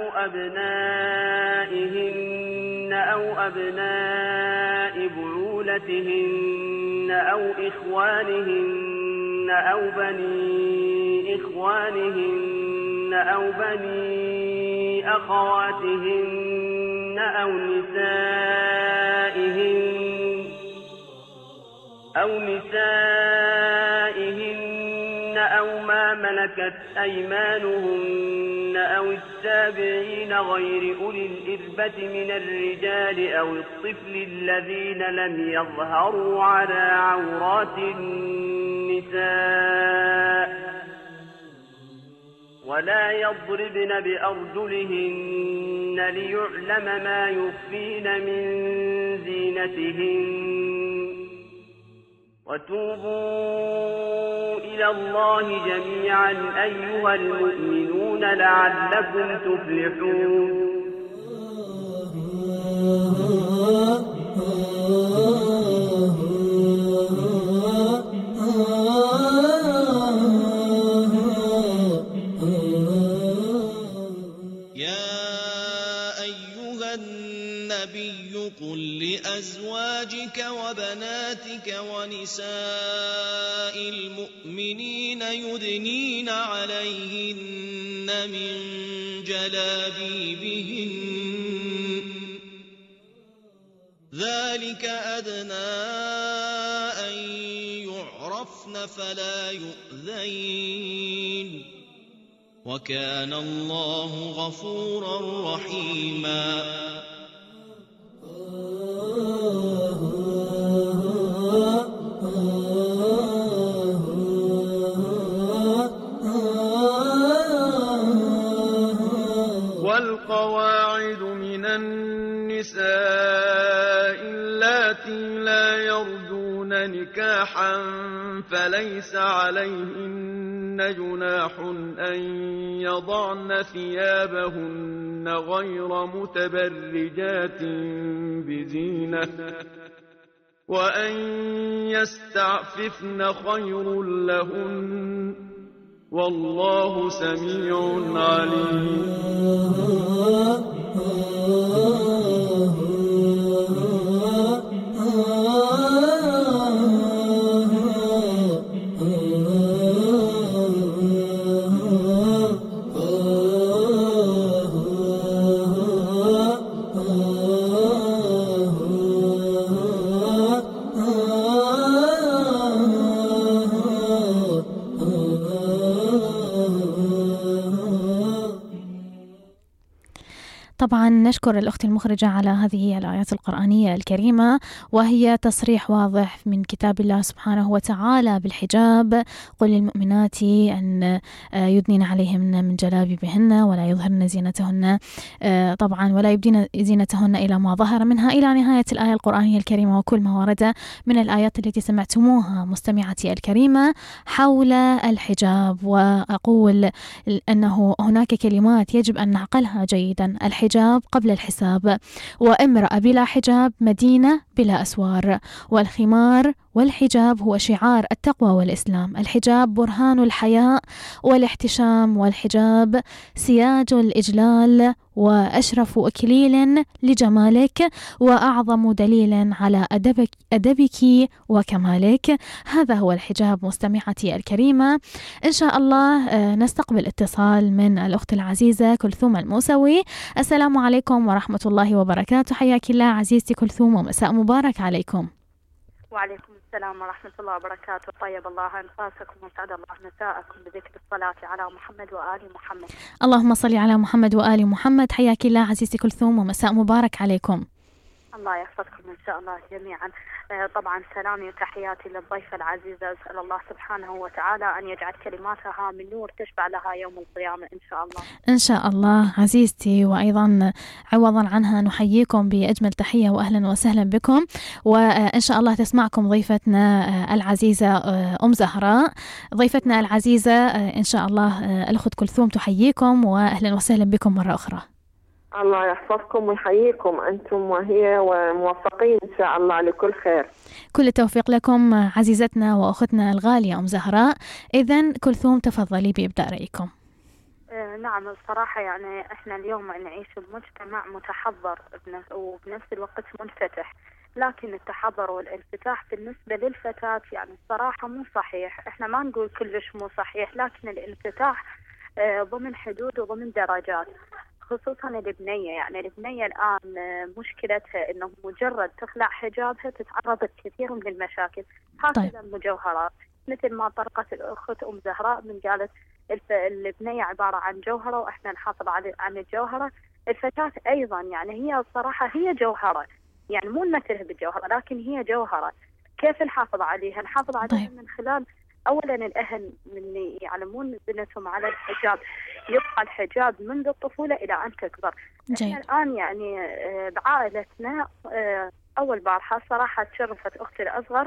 S7: أبنائهن أو أبناء بعولتهن أو إخوانهن أو بني إخوانهن أو بني أخواتهن أو نسائهن أو نسائهن أو ما ملكت أيمانهن أو التابعين غير أولي الإربة من الرجال أو الطفل الذين لم يظهروا على عورات النساء ولا يضربن بأرجلهن ليعلم ما يخفين من زينتهن وتوبوا إلى الله جميعا أيها المؤمنون لعلكم تفلحون.
S8: قل لأزواجك وبناتك ونساء المؤمنين يدنين عليهن من جلابيبهن ذلك أدنى أن يعرفن فلا يؤذين وكان الله غفورا رحيما.
S9: والقواعد من النساء اللاتي لا يرجون نكاحا فليس عليهن جناح أن يضعن ثيابهن غير متبرجات بزينة وأن يستعففن خير لهن والله سميع عليم.
S2: طبعا نشكر الأخت المخرجة على هذه الآيات القرآنية الكريمة، وهي تصريح واضح من كتاب الله سبحانه وتعالى بالحجاب. قل للمؤمنات أن يدنين عليهن من جلابيبهن ولا يظهرن زينتهن، طبعا ولا يبدين زينتهن إلى ما ظهر منها، إلى نهاية الآية القرآنية الكريمة وكل ما ورد من الآيات التي سمعتموها مستمعتي الكريمة حول الحجاب. وأقول أنه هناك كلمات يجب أن نعقلها جيدا: الحجاب قبل الحساب، وامرأة بلا حجاب مدينة بلا أسوار، والخمار والحجاب هو شعار التقوى والإسلام. الحجاب برهان الحياء والاحتشام، والحجاب سياج الإجلال وأشرف أكليل لجمالك وأعظم دليل على أدبك, أدبك وكمالك. هذا هو الحجاب مستمعتي الكريمة. إن شاء الله نستقبل اتصال من الأخت العزيزة كلثوم الموسوي. السلام عليكم ورحمة الله وبركاته. حياك الله عزيزتي كلثوم، ومساء مبارك عليكم.
S10: وعليكم السلام ورحمة الله وبركاته. طيب الله أنفاسكم وسعد الله مساءكم بذكر الصلاة على محمد وآل محمد.
S2: اللهم صل على محمد وآل محمد. حياك الله عزيزتي كلثوم، ومساء مبارك عليكم.
S10: الله يحفظكم إن شاء الله جميعا. طبعا سلامي وتحياتي للضيفة العزيزة، أسأل الله سبحانه وتعالى أن يجعل كلماتها من نور تشبع لها يوم القيامة إن شاء الله.
S2: إن شاء الله عزيزتي، وأيضا عوضا عنها نحييكم بأجمل تحية وأهلا وسهلا بكم، وإن شاء الله تسمعكم ضيفتنا العزيزة أم زهراء. ضيفتنا العزيزة إن شاء الله الأخت كلثوم تحييكم، وأهلا وسهلا بكم مرة أخرى.
S5: الله يحفظكم ويحييكم أنتم وهي، وموفقين إن شاء الله لكل خير.
S2: كل التوفيق لكم عزيزتنا وأختنا الغالية أم زهراء. إذن كلثوم تفضلي بإبداء رأيكم.
S10: آه نعم، الصراحة يعني إحنا اليوم نعيش بمجتمع متحضر وبنفس الوقت منفتح، لكن التحضر والانفتاح بالنسبة للفتاة يعني الصراحة مو صحيح. إحنا ما نقول كلش مو صحيح، لكن الانفتاح آه ضمن حدود وضمن درجات، خصوصا البنية. يعني البنية الآن مشكلتها إنه مجرد تخلع حجابها تتعرض لكثير من المشاكل. هكذا المجوهرات مثل ما طرقت الأخت أم زهراء من قالت البنية عبارة عن جوهرة وإحنا نحافظ عن الجوهرة. الفتاة أيضا يعني هي صراحة هي جوهرة، يعني مو نمثلها بالجوهرة لكن هي جوهرة. كيف نحافظ عليها؟ نحافظ عليها من خلال أولا الأهل من يعلمون بنتهم على الحجاب، يبقى الحجاب منذ الطفولة إلى أن تكبر. إحنا الآن يعني بعائلتنا أول بارحة صراحة تشرفت أختي الأصغر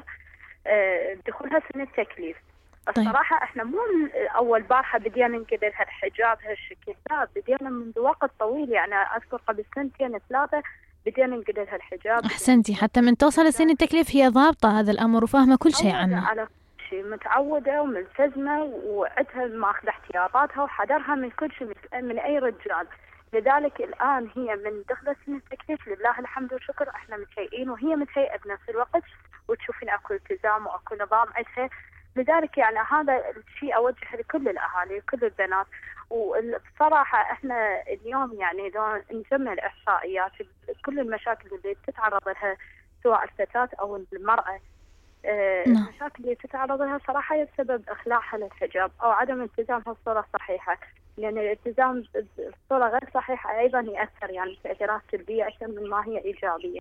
S10: دخولها سن التكليف. الصراحة إحنا مو أول بارحة بدينا ننقل لها الحجاب هالشكل، لا بدينا منذ وقت طويل، يعني أذكر قبل سنتين ثلاثة بدينا ننقل لها الحجاب.
S2: أحسنتي، حتى من توصل سن التكليف هي ضابطة هذا الأمر وفاهمة كل شيء عنه،
S10: على متعودة وملتزمة وعدها ماخذة احتياطاتها وحذرها من كل شيء من أي رجال. لذلك الآن هي من دخلت سن التكليف لله الحمد والشكر احنا متهيئين وهي متهيئة بنفس الوقت، وتشوفين اكو التزام واكو نظام عندها. لذلك يعني هذا الشيء اوجه لكل الاهالي وكل البنات. والصراحة احنا اليوم يعني لو نجمع الاحصائيات كل المشاكل اللي تتعرض لها سواء الفتاة او المرأة، المشاكل اللي تتعرض لها صراحة هي بسبب إخلاعها للحجاب أو عدم التزامها الصورة الصحيحة، لأن الالتزام الصورة غير صحيحة أيضا يأثر يعني تأثيرات سلبية أكثر من ما هي إيجابية.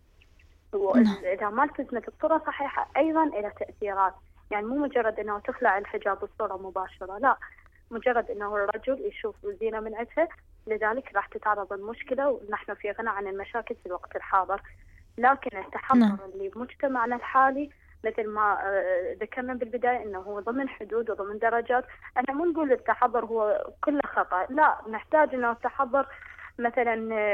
S10: وإذا ما التزمت الصورة صحيحة أيضا إلى تأثيرات، يعني مو مجرد أنه تخلع الحجاب الصورة مباشرة، لا، مجرد أنه الرجل يشوف زينة من عندها، لذلك راح تتعرض المشكلة ونحن في غنى عن المشاكل في الوقت الحاضر. لكن التحضر اللي بمجتمعنا الحالي مثل ما ذكرنا بالبداية انه هو ضمن حدود وضمن درجات. انا مو نقول التحضر هو كله خطأ، لا، نحتاج انه التحضر مثلا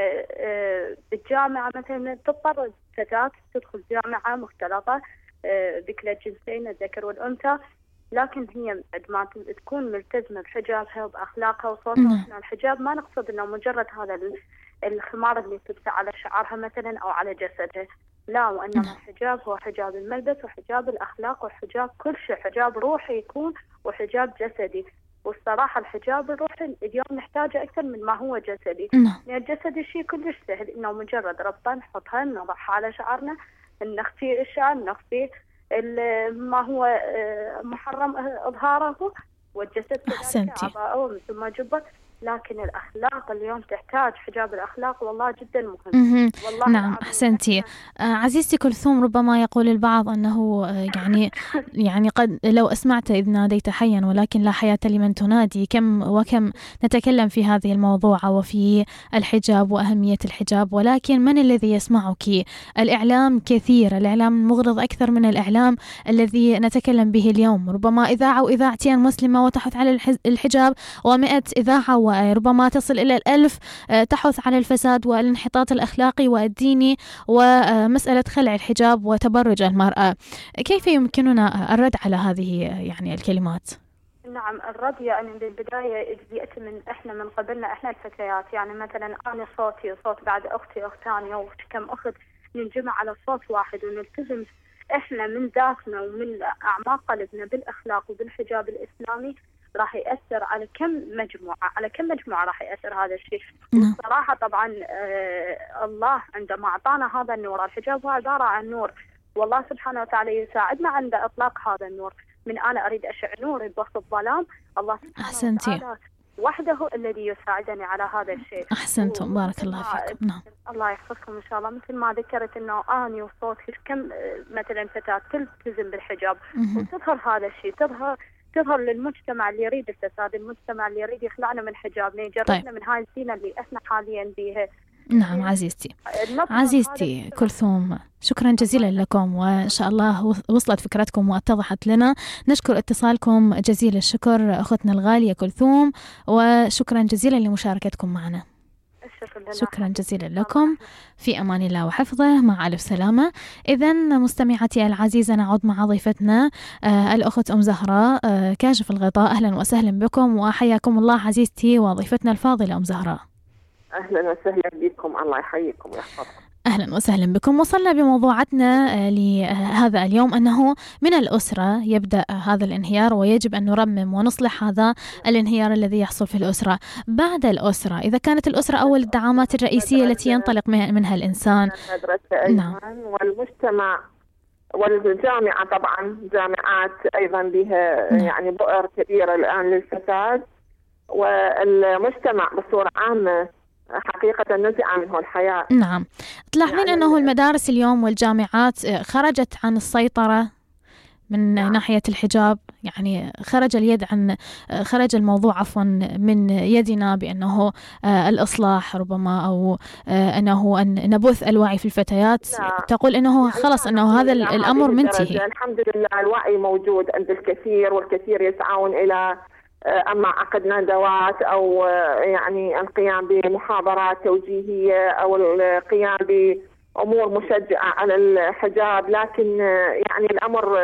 S10: بالجامعة مثلا تضطر فتاة تدخل جامعة مختلطة بكلا الجنسين الذكر والأنثى، لكن هي ما تكون ملتزمة بحجابها وبأخلاقها وصوتها. الحجاب ما نقصد انه مجرد هذا الخمار اللي تلبسه على شعرها مثلا او على جسدها، لا، وإنما الحجاب هو حجاب الملبس وحجاب الأخلاق وحجاب كل شيء، حجاب روحي يكون وحجاب جسدي. والصراحة الحجاب الروحي اليوم نحتاجه أكثر من ما هو جسدي، لأن الجسدي شيء كلش سهل، إنه مجرد ربطة نحطها نضعها على شعرنا، نخفي الشعر، نخفي ما هو محرم إظهاره، والجسد كذلك عباءة ومثل ما جبت. لكن الأخلاق اليوم تحتاج حجاب الأخلاق والله جدا مهم. والله
S2: نعم أحسنتي. آه عزيزتي كلثوم، ربما يقول البعض أنه آه يعني يعني قد لو أسمعت إذ ناديت حيا ولكن لا حياة لمن تنادي. كم وكم نتكلم في هذه الموضوع وفي الحجاب وأهمية الحجاب، ولكن من الذي يسمعك؟ الإعلام كثير، الإعلام مغرض أكثر من الإعلام الذي نتكلم به اليوم. ربما إذاعة وإذاعتين مسلمة وتحث على الحجاب، ومئة إذاعة وربما تصل إلى الألف تحث على الفساد والانحطاط الأخلاقي والديني ومسألة خلع الحجاب وتبرج المرأة. كيف يمكننا الرد على هذه يعني الكلمات؟
S10: نعم، الرد يعني بالبداية يأتي من إحنا من قبلنا إحنا الفتيات. يعني مثلا أنا صوتي وصوت بعد أختي أخت ثانية وكم أخت ننجمع على صوت واحد ونلتزم إحنا من ذاتنا ومن أعماق قلبنا بالأخلاق وبالحجاب الإسلامي، راح يأثر على كم مجموعة على كم مجموعة راح يأثر هذا الشيء. صراحة طبعا آه الله عندما أعطانا هذا النور، الحجاب هو عبارة عن نور، والله سبحانه وتعالى يساعدنا عند إطلاق هذا النور. من أنا أريد أشع نوري بوسط الظلام، الله سبحانه
S2: أحسنتي.
S10: وتعالى وحده الذي يساعدني على هذا الشيء.
S2: أحسنتم، بارك الله فيكم. نعم،
S10: الله يحفظكم إن شاء الله. مثل ما ذكرت إنه أني وصوتي كم مثلا فتاة تلتزم بالحجاب وتظهر هذا الشيء، تظهر تظهر للمجتمع اللي يريد الفساد، المجتمع اللي يريد يخلعنا من حجابنا، يجربنا طيب. من هاي الزينة اللي احنا حاليا بيها.
S2: نعم عزيزتي عزيزتي كلثوم، شكرا جزيلا لكم، وإن شاء الله وصلت فكرتكم واتضحت لنا. نشكر اتصالكم جزيل الشكر أختنا الغالية كلثوم، وشكرا جزيلا لمشاركتكم معنا. شكرا جزيلا لكم، في أمان الله وحفظه، مع ألف سلامة. إذن مستمعتي العزيزة، نعود مع ضيفتنا آه الأخت أم زهراء آه كاشف الغطاء. أهلا وسهلا بكم وحياكم الله عزيزتي وضيفتنا الفاضلة أم زهراء.
S5: أهلا وسهلا بكم، الله يحييكم ويحفظكم.
S2: أهلا وسهلا بكم. وصلنا بموضوعتنا لهذا اليوم أنه من الأسرة يبدأ هذا الانهيار، ويجب أن نرمم ونصلح هذا الانهيار الذي يحصل في الأسرة. بعد الأسرة، إذا كانت الأسرة أول الدعامات الرئيسية التي ينطلق منها الإنسان،
S5: نعم، والمجتمع والجامعة طبعا، جامعات أيضا بها نعم. يعني بؤر كبيرة الآن للفساد، والمجتمع بصورة عامة حقيقة نزع منه الحياة.
S2: نعم، تلاحظين يعني أنه المدارس اليوم والجامعات خرجت عن السيطرة من نعم. ناحية الحجاب، يعني خرج اليد عن خرج الموضوع عفوا من يدنا بأنه الإصلاح ربما، أو أنه أن نبث الوعي في الفتيات. نعم. تقول أنه خلص أنه هذا الأمر منتهي.
S5: الحمد لله الوعي موجود عند الكثير، والكثير يسعون إلى أما عقد ندوات أو يعني القيام بمحاضرات توجيهية أو القيام بأمور مشجعة على الحجاب، لكن يعني الأمر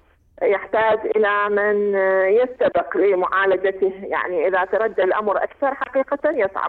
S5: يحتاج إلى من يستبق لمعالجته. يعني إذا تردى الأمر أكثر حقيقة يصعب.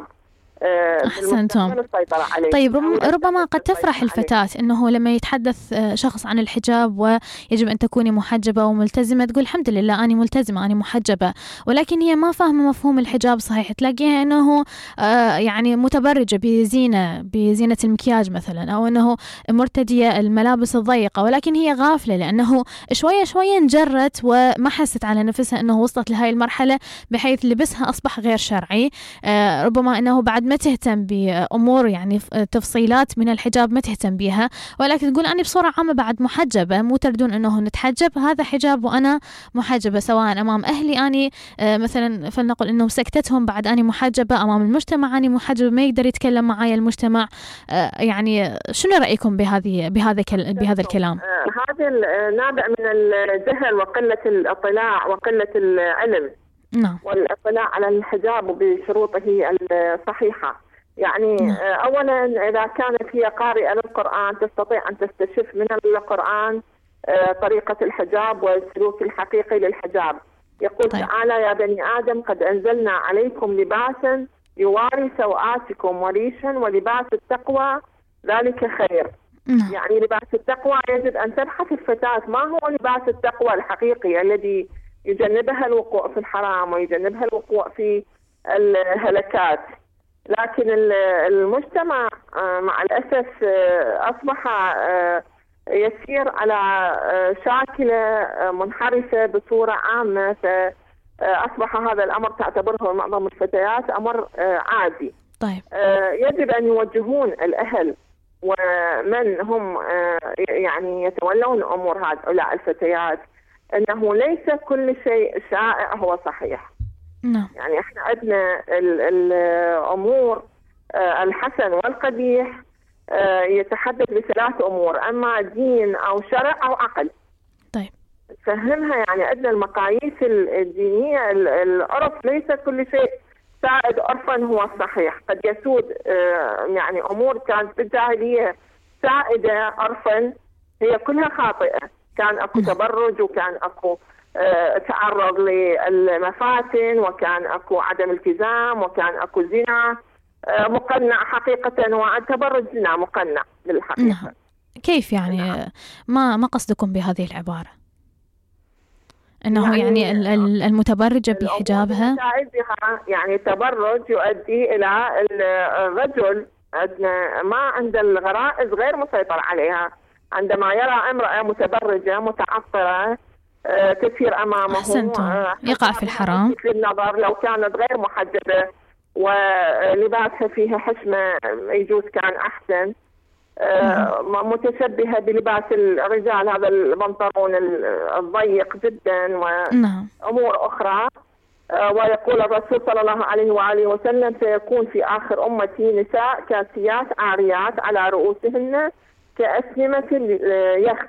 S2: أحسنتم. طيب ربما قد تفرح الفتاة أنه لما يتحدث شخص عن الحجاب ويجب أن تكوني محجبة وملتزمة، تقول الحمد لله أنا ملتزمة أنا محجبة، ولكن هي ما فاهمة مفهوم الحجاب صحيح. تلاقيها أنه يعني متبرجة بزينة بزينة المكياج مثلا، أو أنه مرتدية الملابس الضيقة، ولكن هي غافلة لأنه شوية شوية انجرت وما حست على نفسها أنه وصلت لهاي المرحلة بحيث لبسها أصبح غير شرعي. ربما أنه بعد ما تهتم بأمور يعني تفصيلات من الحجاب ما تهتم بها، ولكن تقول أنا بصورة عامة بعد محجبة، مو تردون أنه نتحجب، هذا حجاب وأنا محجبة، سواء أمام أهلي أني مثلا فلنقل أنه سكتتهم بعد أني محجبة، أمام المجتمع أني محجبة، ما يقدر يتكلم معايا المجتمع. يعني شنو رأيكم بهذه بهذا بهذا الكلام؟
S5: هذا نابع من الجهل وقلة الاطلاع وقلة العلم.
S2: نعم.
S5: والاطلاع على الحجاب بشروطه الصحيحة. يعني نعم. أولا إذا كانت هي قارئة للقرآن تستطيع أن تستشف من القرآن طريقة الحجاب والسلوك الحقيقي للحجاب. يقول طيب. تعالى يا بني آدم قد أنزلنا عليكم لباسا يواري سوآتكم وريشا ولباس التقوى ذلك خير. نعم. يعني لباس التقوى يجب أن تبحث الفتاة ما هو لباس التقوى الحقيقي الذي يجنبها الوقوع في الحرام ويجنبها الوقوع في الهلكات. لكن المجتمع مع الأسف أصبح يسير على شاكلة منحرفة بصورة عامة، أصبح هذا الأمر تعتبره معظم الفتيات أمر عادي.
S2: طيب.
S5: يجب أن يوجهون الأهل ومن هم يعني يتولون أمور هؤلاء الفتيات أنه ليس كل شيء شائع هو صحيح.
S2: نعم.
S5: يعني احنا عندنا الأمور الحسن والقبيح يتحدث بثلاث أمور، أما دين أو شرع أو عقل.
S2: طيب.
S5: فهمها يعني عندنا المقاييس الدينية، العرف ليس كل شيء سائد عرفا هو الصحيح، قد يسود يعني أمور كانت بالجاهلية سائدة عرفا هي كلها خاطئة، كان أكو تبرج وكان أكو تعرض للمفاتن وكان أكو عدم التزام وكان أكو زنا مقنع حقيقة، والتبرج زنا مقنع بالحقيقة.
S2: نعم. كيف يعني ما ما قصدكم بهذه العبارة؟ أنه يعني, يعني المتبرجة بحجابها
S5: يعني التبرج يؤدي إلى الرجل ما عند الغرائز غير مسيطر عليها، عندما يرى امرأة متبرجة متعطرة تسير أمامه
S2: يقع في الحرام
S5: للنظر، لو كانت غير محجبة ولباسها فيها حشمة يجوز كان أحسن. متشبهة بلباس الرجال، هذا البنطلون الضيق جدا وأمور أخرى. ويقول الرسول صلى الله عليه وآله وسلم سيكون في آخر أمتي نساء كاسيات عاريات على رؤوسهن كأسنمة اليخت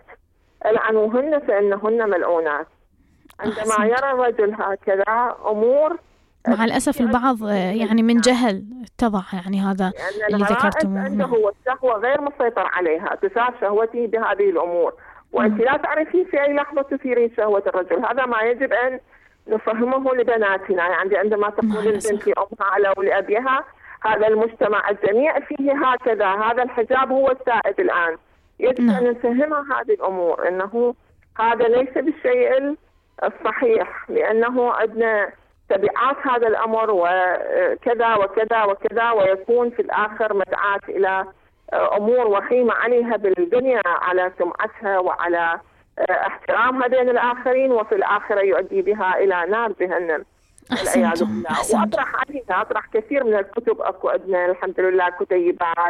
S5: العنوهن فإنهن ملعونات. عندما يرى الرجل هكذا أمور،
S2: مع الأسف البعض يعني من جهل تضع يعني هذا اللي ذكرتموه،
S5: عنده هو الشهوة غير مسيطر عليها، تثار شهوته بهذه الأمور، وأنت لا تعرفين في أي لحظة تثيرين شهوة الرجل. هذا ما يجب أن نفهمه لبناتنا، يعني عندما تقول البنت لأمها أو لأبيها هذا المجتمع الجميع فيه هكذا، هذا الحجاب هو السائد الآن، يجب أن نفهمها هذه الأمور أنه هذا ليس بالشيء الصحيح، لأنه عندنا تبعات هذا الأمر وكذا وكذا وكذا، ويكون في الآخر مدعاة إلى أمور وخيمة عليها بالدنيا على سمعتها وعلى احترامها بين الآخرين، وفي الآخرة يؤدي بها إلى نار جهنم.
S2: أحسنتم.
S5: وأطرح عليها أطرح كثير من الكتب، أكو عندنا الحمد لله كتيبات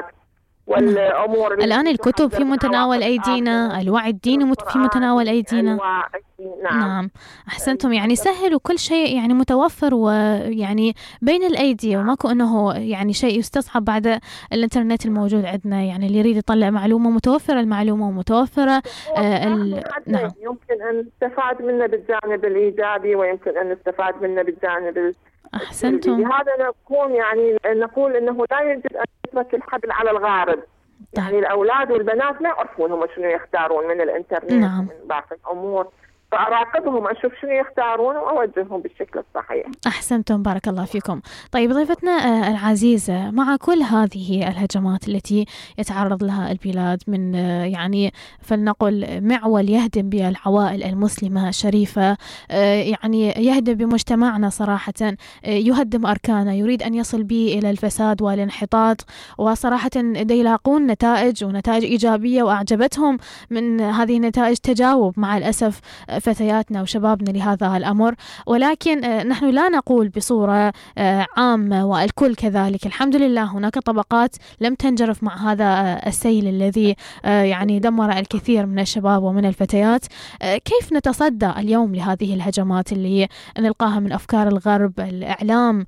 S5: والأمور
S2: الآن الكتب في متناول أيدينا، الوعي الديني في متناول أيدينا.
S5: نعم.
S2: نعم أحسنتم، يعني سهلوا كل شيء يعني متوفر ويعني بين الأيدي، وماكو أنه يعني شيء يستصعب بعد الإنترنت الموجود عندنا، يعني اللي يريد يطلع معلومة متوفرة، المعلومة متوفرة.
S5: آه ال... نعم. يمكن أن نستفاد منه بالجانب الإيجابي ويمكن أن نستفاد منه بالجانب
S2: أحسنتم.
S5: بهذا نكون يعني نقول أنه لا يجب أن نترك الحبل على الغارب. طيب. يعني الأولاد والبنات لا يعرفون هم شنو يختارون من الإنترنت.
S2: نعم.
S5: من باقي الأمور، فأراقبهم أشوف شنو يختارون وأوجههم بالشكل الصحيح.
S2: أحسنتم، بارك الله فيكم. طيب ضيفتنا العزيزة، مع كل هذه الهجمات التي يتعرض لها البلاد من يعني فلنقل معول يهدم بالعوائل المسلمة الشريفة، يعني يهدم بمجتمعنا صراحة، يهدم أركانه، يريد أن يصل به إلى الفساد والانحطاط، وصراحة يلاقون نتائج ونتائج إيجابية، وأعجبتهم من هذه النتائج تجاوب مع الأسف فتياتنا وشبابنا لهذا الأمر. ولكن نحن لا نقول بصورة عامة والكل كذلك، الحمد لله هناك طبقات لم تنجرف مع هذا السيل الذي يعني دمر الكثير من الشباب ومن الفتيات. كيف نتصدى اليوم لهذه الهجمات اللي نلقاها من أفكار الغرب، الإعلام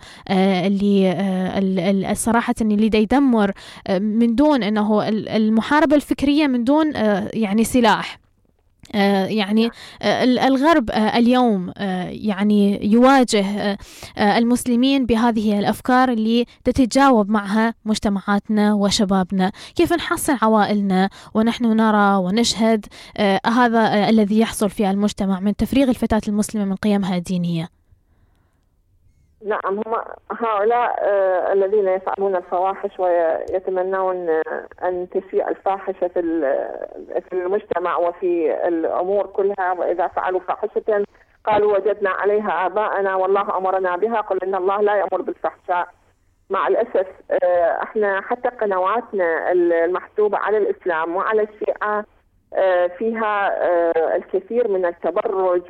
S2: اللي الصراحة اللي يدمر من دون أنه المحاربة الفكرية من دون يعني سلاح. آه يعني آه الغرب آه اليوم آه يعني يواجه آه المسلمين بهذه الأفكار اللي تتجاوب معها مجتمعاتنا وشبابنا. كيف نحصن عوائلنا ونحن نرى ونشهد آه هذا آه الذي يحصل في المجتمع من تفريغ الفتاة المسلمة من قيمها الدينية؟
S5: نعم، هم هؤلاء آه الذين يفعلون الفواحش ويتمنون آه أن تشيع الفاحشة في في المجتمع وفي الأمور كلها، وإذا فعلوا فاحشة قالوا وجدنا عليها آباءنا والله أمرنا بها، قل إن الله لا يأمر بالفحشاء. مع الأسف آه احنا حتى قنواتنا المحسوبة على الإسلام وعلى الشيعة فيها الكثير من التبرج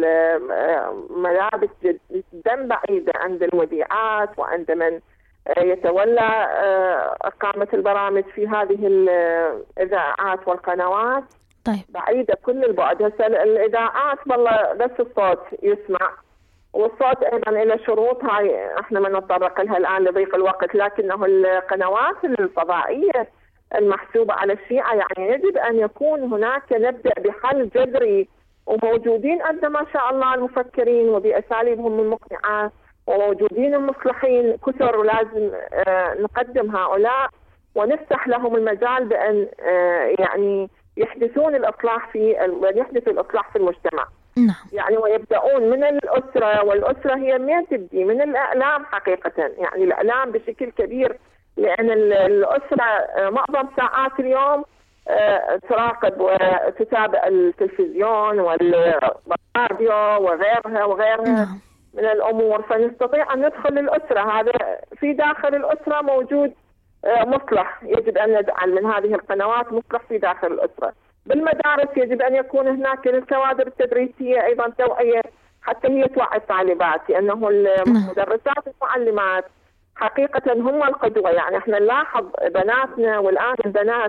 S5: والملابس جدا بعيدة عند المذيعات وعند من يتولى إقامة البرامج في هذه الإذاعات والقنوات.
S2: طيب.
S5: بعيدة كل البعد. هسه الإذاعات والله بس الصوت يسمع، والصوت أيضا إلى شروط، هاي احنا ما نتطرق لها الآن لضيق الوقت، لكنه القنوات الفضائية المحسوبة على الشيعة يعني يجب أن يكون هناك نبدأ بحل جذري، وموجودين عندنا ما شاء الله المفكرين وبأساليبهم المقنعة، وموجودين المصلحين كثر، ولازم آه نقدم هؤلاء ونفتح لهم المجال بأن آه يعني يحدثون الإصلاح في يحدث الإصلاح في المجتمع.
S2: نعم.
S5: يعني ويبدأون من الأسرة، والأسرة هي ما تبدي من الإعلام حقيقة، يعني الإعلام بشكل كبير، لأن الأسرة معظم ساعات اليوم تراقب وتتابع التلفزيون والراديو وغيرها وغيرها من الأمور، فنستطيع أن ندخل الأسرة. هذا في داخل الأسرة موجود مصلح، يجب أن ندعم من هذه القنوات مصلح في داخل الأسرة. بالمدارس يجب أن يكون هناك للكوادر التدريسية أيضا توعية حتى هي توعي الطالبات، لأنه المدرسات والمعلمات حقيقة هم القدوة. يعني احنا نلاحظ بناتنا والآن البنات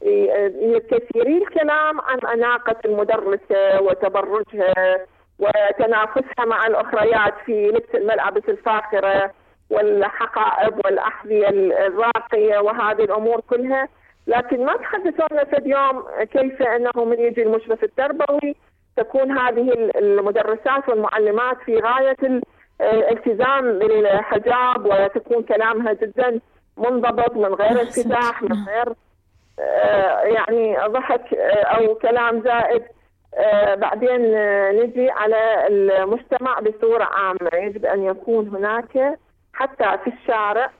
S5: كثيري الكلام عن أناقة المدرسة وتبرجها وتنافسها مع الأخريات في لبس الملابس الفاخرة والحقائب والأحذية الراقية وهذه الأمور كلها، لكن ما تحدثونا في اليوم كيف أنه من يجي المشرف التربوي تكون هذه المدرسات والمعلمات في غاية الالتزام بالحجاب، وتكون كلامها جدا منضبط من غير انفتاح، من غير يعني ضحك أو كلام زائد. بعدين نجي على المجتمع بصورة عامة، يجب أن يكون هناك حتى في الشارع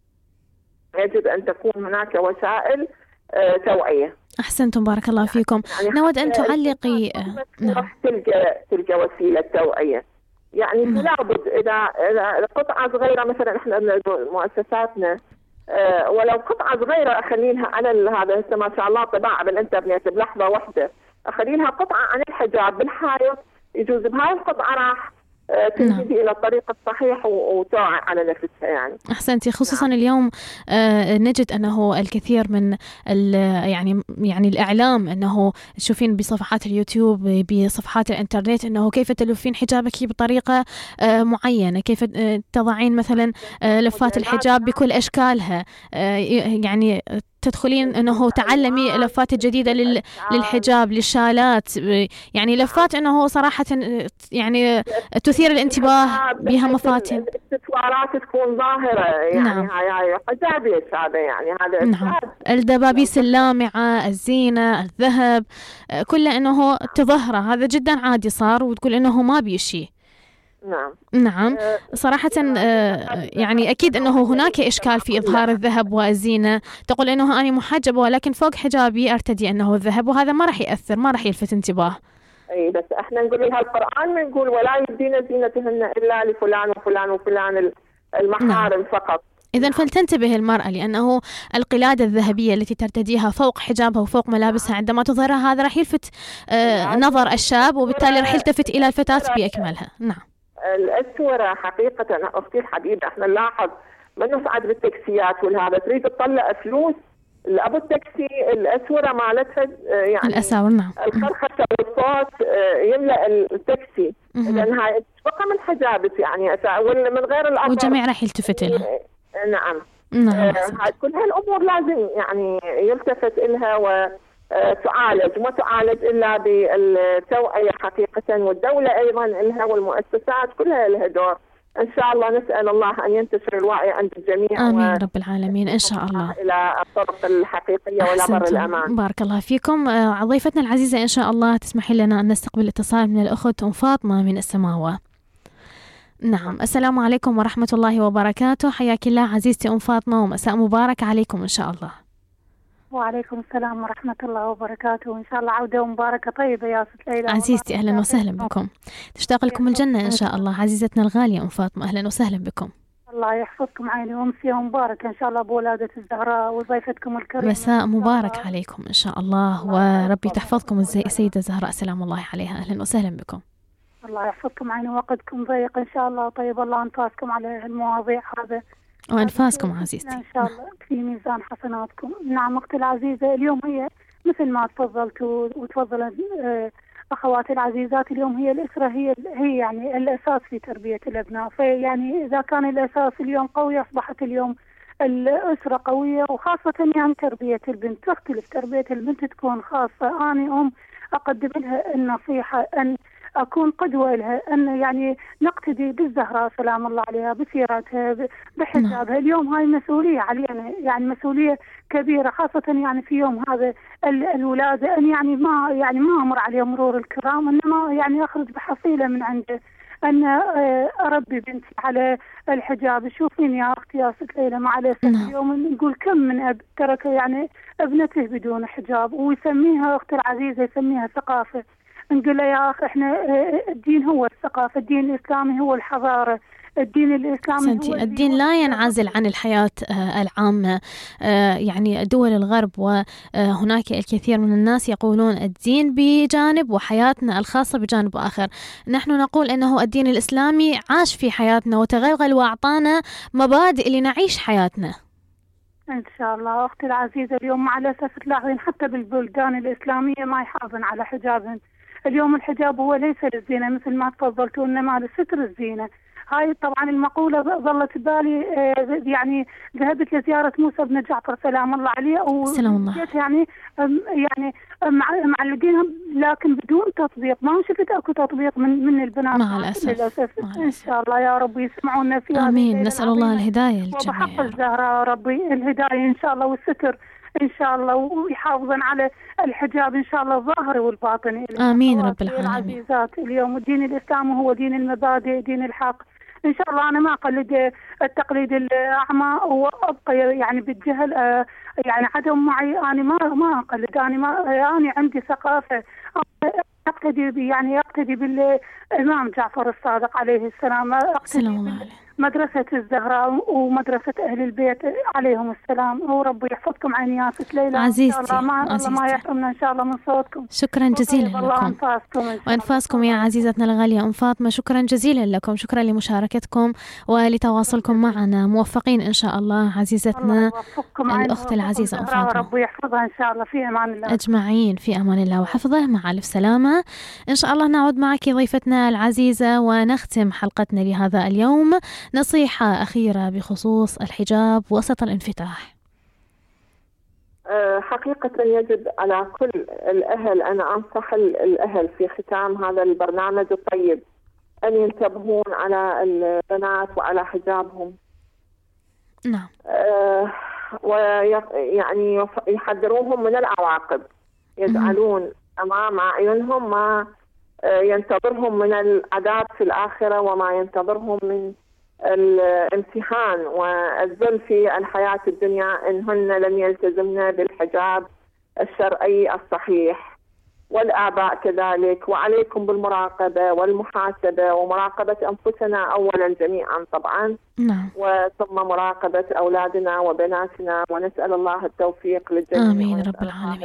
S5: يجب أن تكون هناك وسائل توعية.
S2: أحسنتم، بارك الله فيكم. يعني نود أن تعلقي.
S5: نعم. تلقى تلقى وسيلة توعية، يعني لابد إذا إذا قطعة صغيرة مثلا إحنا مؤسساتنا أه ولو قطعة صغيرة أخلينها على هذا، هسه ما شاء الله طباعة بالإنترنت بلحظة واحدة، أخليها قطعة عن الحجاب بالحائط، يجوز بهاي القطعة راح تنتهي إلى الطريق الصحيح وتوعي على نفسها. يعني
S2: أحسنتي، خصوصا نعم. اليوم آه نجد أنه الكثير من يعني يعني الإعلام، أنه تشوفين بصفحات اليوتيوب بصفحات الإنترنت أنه كيف تلفين حجابك بطريقة آه معينة، كيف آه تضعين مثلا آه لفات الحجاب بكل أشكالها، آه يعني تدخلين أنه تعلمي لفات جديدة للحجاب، للشالات، يعني لفات أنه صراحة يعني تثير الانتباه بها مفاتن.
S5: الاكسسوارات تكون ظاهرة، يعني نعم. هاي حجابيش هذا، يعني هذا
S2: نعم. الدبابيس اللامعة، الزينة، الذهب، كله أنه تظهره، هذا جدا عادي صار، وتقول أنه ما بيشي.
S5: نعم
S2: نعم صراحة يعني أكيد أنه هناك إشكال في إظهار الذهب والزينة، تقول أنه أنا محجبة ولكن فوق حجابي أرتدي أنه الذهب، وهذا ما راح يأثر، ما راح يلفت انتباه.
S5: أي بس إحنا نقول لها القرآن ما نقول ولا يبدين زينتهن إلا لفلان وفلان وفلان المحارم نعم. فقط.
S2: إذن فلتنتبه المرأة، لأنه القلادة الذهبية التي ترتديها فوق حجابها وفوق ملابسها عندما تظهرها هذا راح يلفت آه نظر الشاب، وبالتالي راح يلتفت إلى الفتاة بأكملها. نعم.
S5: الأسورة حقيقة أختي الحبيبة احنا نلاحظ من نصعد بالتاكسيات والهذا تريد تطلع فلوس الأبو التاكسي، الأسورة مالتها يعني
S2: الأساور نعم.
S5: الخرخشة والصوت يملأ التاكسي، لأن هاي بقى من حجابك يعني من غير الأثر،
S2: والجميع راح يلتفت لها.
S5: نعم
S2: نعم.
S5: هاي كل هالأمور لازم يعني يلتفت إلها و تعالج، ما تعالج إلا بالتوعية حقيقة، والدولة أيضا لها والمؤسسات كلها لها دور. إن شاء الله نسأل الله أن ينتشر الوعي عند الجميع.
S2: آمين رب العالمين إن شاء الله
S5: إلى الطرق الحقيقية ولا بر الأمان.
S2: بارك الله فيكم. ضيفتنا العزيزة إن شاء الله تسمحي لنا أن نستقبل اتصال من الأخت أم فاطمة من السماوة. نعم السلام عليكم ورحمة الله وبركاته، حياك الله عزيزتي أم فاطمة، ومساء مبارك عليكم إن شاء الله.
S11: وعليكم السلام ورحمة الله وبركاته، وإن شاء الله عودة مباركة طيبة يا ست ليلى.
S2: عزيزتي أهلا وسهلا بكم، تشتاق لكم الجنة إن شاء الله. عزيزتنا الغالية أم فاطمة أهلا وسهلا بكم.
S11: الله يحفظكم عيني ومسية مبارك إن شاء الله بولادة الزهراء وضيفتكم الكريمة.
S2: مساء مبارك عليكم إن شاء الله، وربي تحفظكم السيدة زهراء سلام الله عليها. أهلا وسهلا بكم.
S11: الله يحفظكم عيني وقتكم ضيق إن شاء الله. طيب الله أنفاسكم على المواضيع هذا
S2: وأنفاسكم عزيزتي
S11: إن شاء الله في ميزان حسناتكم. نعم أختي العزيزة، اليوم هي مثل ما تفضلت وتفضل أخواتي العزيزات، اليوم هي الأسرة هي هي يعني الأساس في تربية الأبناء. فيعني إذا كان الأساس اليوم قوي أصبحت اليوم الأسرة قوية، وخاصة يعني تربية البنت تختلف. تربية البنت تكون خاصة. أنا أم أقدم لها النصيحة أن أكون قدوة لها، أن يعني نقتدي بالزهراء سلام الله عليها بسيرتها بحجابها. اليوم هاي مسؤولية علينا، يعني مسؤولية كبيرة، خاصة يعني في يوم هذا الولادة، أن يعني ما يعني ما أمر عليه مرور الكرام، إنما يعني أخرج بحصيلة من عنده أن أربي بنتي على الحجاب. شوفين يا أختي يا ست ليلى، مع الأسف اليوم نقول كم من أب ترك يعني ابنته بدون حجاب، ويسميها أختي العزيزة يسميها ثقافة. نقول له يا أخي إحنا الدين هو الثقافة، الدين الإسلامي هو الحضارة، الدين الإسلامي
S2: سنتي. هو الدين لا ينعزل عن الحياة العامة. يعني دول الغرب وهناك الكثير من الناس يقولون الدين بجانب وحياتنا الخاصة بجانب آخر. نحن نقول أنه الدين الإسلامي عاش في حياتنا وتغلغل وأعطانا مبادئ لنعيش حياتنا
S11: إن شاء الله. أختي العزيزة اليوم مع الأسف تلاحظين حتى بالبلدان الإسلامية ما يحافظن على حجابهن. اليوم الحجاب هو ليس للزينة مثل ما تفضلتوا، إنما لستر الزينة. هاي طبعا المقولة ظلت بالي، يعني ذهبت لزيارة موسى بن جعفر سلام الله عليه
S2: سلام الله
S11: يعني يعني معلقينها لكن بدون تطبيق. ما شفت اكو تطبيق من من البنات
S2: مع الأسف.
S11: للأسف. ان شاء الله يا رب يسمعونا في هذه.
S2: امين. نسأل الله الهداية للجميع
S11: وبحق الزهراء ربي الهداية ان شاء الله والستر ان شاء الله، ويحافظن على الحجاب ان شاء الله الظاهري والباطني.
S2: امين رب العالمين.
S11: العزيزات اليوم الدين الاسلامي هو دين المبادئ، دين الحق. ان شاء الله انا ما اقلد التقليد الاعمى وابقى يعني بالجهل، يعني عدم معي. انا ما ما اقلد، انا ما انا عندي ثقافه اقتدي يعني اقتدي بالامام جعفر الصادق عليه السلام، اقتدي مدرسة الزهراء ومدرسة أهل البيت عليهم السلام. ورب يحفظكم عيني يا ست ليلى
S2: عزيزتي.
S11: إن شاء الله ما, الله ما يحرمنا إن شاء الله من صوتكم.
S2: شكرا جزيلا لكم
S11: أنفاسكم
S2: وأنفاسكم يا عزيزتنا الغالية أم فاطمة. شكرا جزيلا لكم، شكرا لمشاركتكم ولتواصلكم معنا. موفقين إن شاء الله عزيزتنا الأخت العزيزة أم فاطمة.
S11: رب يحفظها إن شاء الله في أمان الله
S2: أجمعين في أمان الله وحفظه. مع ألف سلامة. إن شاء الله نعود معك ضيفتنا العزيزة ونختم حلقتنا لهذا اليوم. نصيحة أخيرة بخصوص الحجاب وسط الانفتاح.
S5: حقيقة يجب على كل الأهل، أنا أنصح الأهل في ختام هذا البرنامج الطيب أن ينتبهون على البنات وعلى حجابهم.
S2: نعم.
S5: أه ويعني يحذروهم من العواقب، يجعلون أمام أعينهم ما ينتظرهم من العذاب في الآخرة وما ينتظرهم من الامتحان والذل في الحياة الدنيا إنهن لم يلتزمن بالحجاب الشرعي الصحيح. والآباء كذلك، وعليكم بالمراقبة والمحاسبة ومراقبة أنفسنا أولا جميعا طبعا.
S2: نعم.
S5: وثم مراقبة أولادنا وبناتنا، ونسأل الله التوفيق للجميع.
S2: آمين رب العالمين.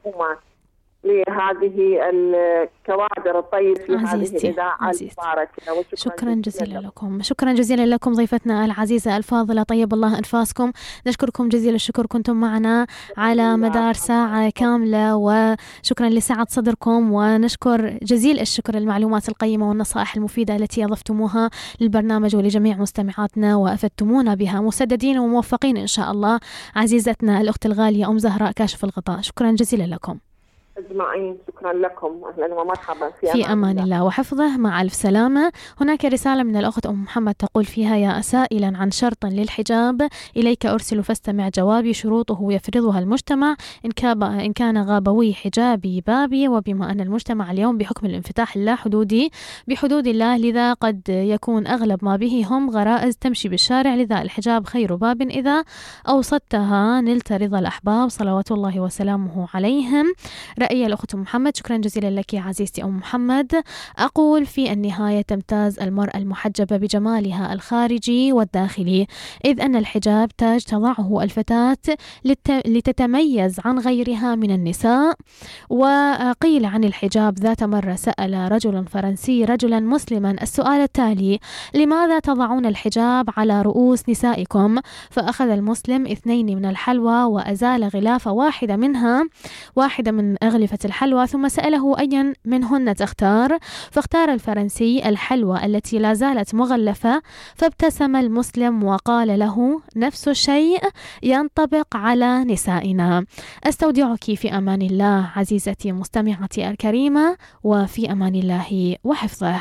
S5: لهذه الكوادر الطيب في
S2: عزيزتي.
S5: هذه الإذاعة المباركة.
S2: شكرا جزيلا لكم. شكرا جزيلا لكم ضيفتنا العزيزة الفاضلة، طيب الله أنفاسكم. نشكركم جزيل الشكر، كنتم معنا على مدار ساعة كاملة، وشكرا لسعة صدركم، ونشكر جزيل الشكر للمعلومات القيمة والنصائح المفيدة التي أضفتموها للبرنامج ولجميع مستمعاتنا وأفدتمونا بها. مسددين وموفقين إن شاء الله عزيزتنا الأخت الغالية أم زهراء كاشف الغطاء. شكرا جزيلا لكم
S5: أجمعين. شكرا لكم، أهلا ومرحبا. في,
S2: في أمان, أمان الله. الله وحفظه. مع ألف سلامة. هناك رسالة من الأخت أم محمد تقول فيها: يا سائلا عن شرط للحجاب إليك أرسل فاستمع جوابي، شروطه يفرضها المجتمع، إن, كاب إن كان غابوي حجابي بابي. وبما أن المجتمع اليوم بحكم الانفتاح اللا حدودي بحدود الله، لذا قد يكون أغلب ما به هم غرائز تمشي بالشارع، لذا الحجاب خير باب إذا أوصدتها نلت رضا الأحباب صلوات الله وسلامه عليهم. رأيي الأخت محمد. شكرا جزيلا لك يا عزيزتي أم محمد. أقول في النهاية تمتاز المرأة المحجبة بجمالها الخارجي والداخلي، إذ أن الحجاب تاج تضعه الفتاة لتتميز عن غيرها من النساء. وقيل عن الحجاب ذات مرة سأل رجل فرنسي رجلا مسلما السؤال التالي: لماذا تضعون الحجاب على رؤوس نسائكم؟ فأخذ المسلم اثنين من الحلوى وأزال غلافة واحدة منها واحدة من أغلفة الحلوى، ثم سأله أي منهن تختار؟ فاختار الفرنسي الحلوى التي لا زالت مغلفة، فابتسم المسلم وقال له: نفس الشيء ينطبق على نسائنا. أستودعك في أمان الله عزيزتي مستمعتي الكريمة، وفي أمان الله وحفظه.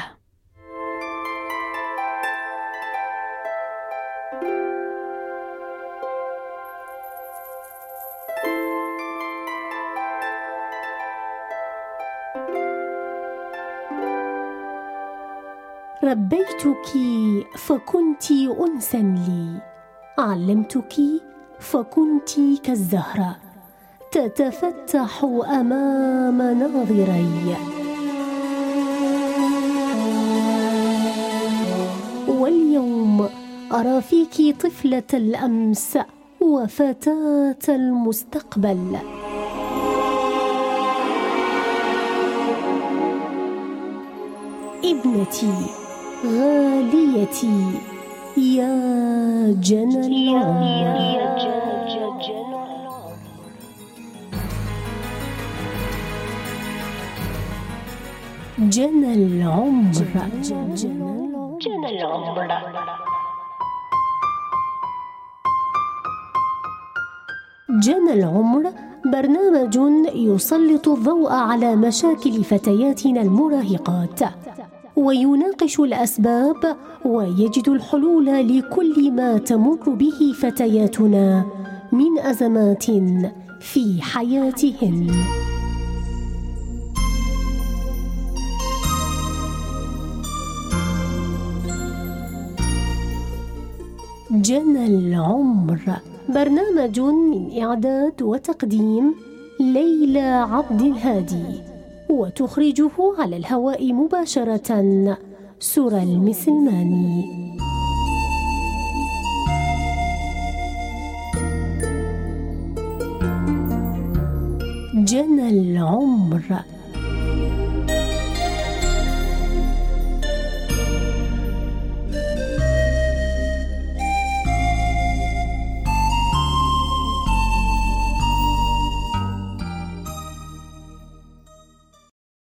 S1: ربيتك فكنت أنسا لي، علمتك فكنت كالزهرة تتفتح أمام ناظري، واليوم أرى فيك طفلة الأمس وفتاة المستقبل. ابنتي غاليتي يا جنى العمر. جنى العمر جنى العمر جنى العمر برنامج يسلط الضوء على مشاكل فتياتنا المراهقات، ويناقش الأسباب ويجد الحلول لكل ما تمر به فتياتنا من أزمات في حياتهن. جنى العمر برنامج من إعداد وتقديم ليلى عبد الهادي، وتخرجه على الهواء مباشرة سورة المسلماني. جنى العمر.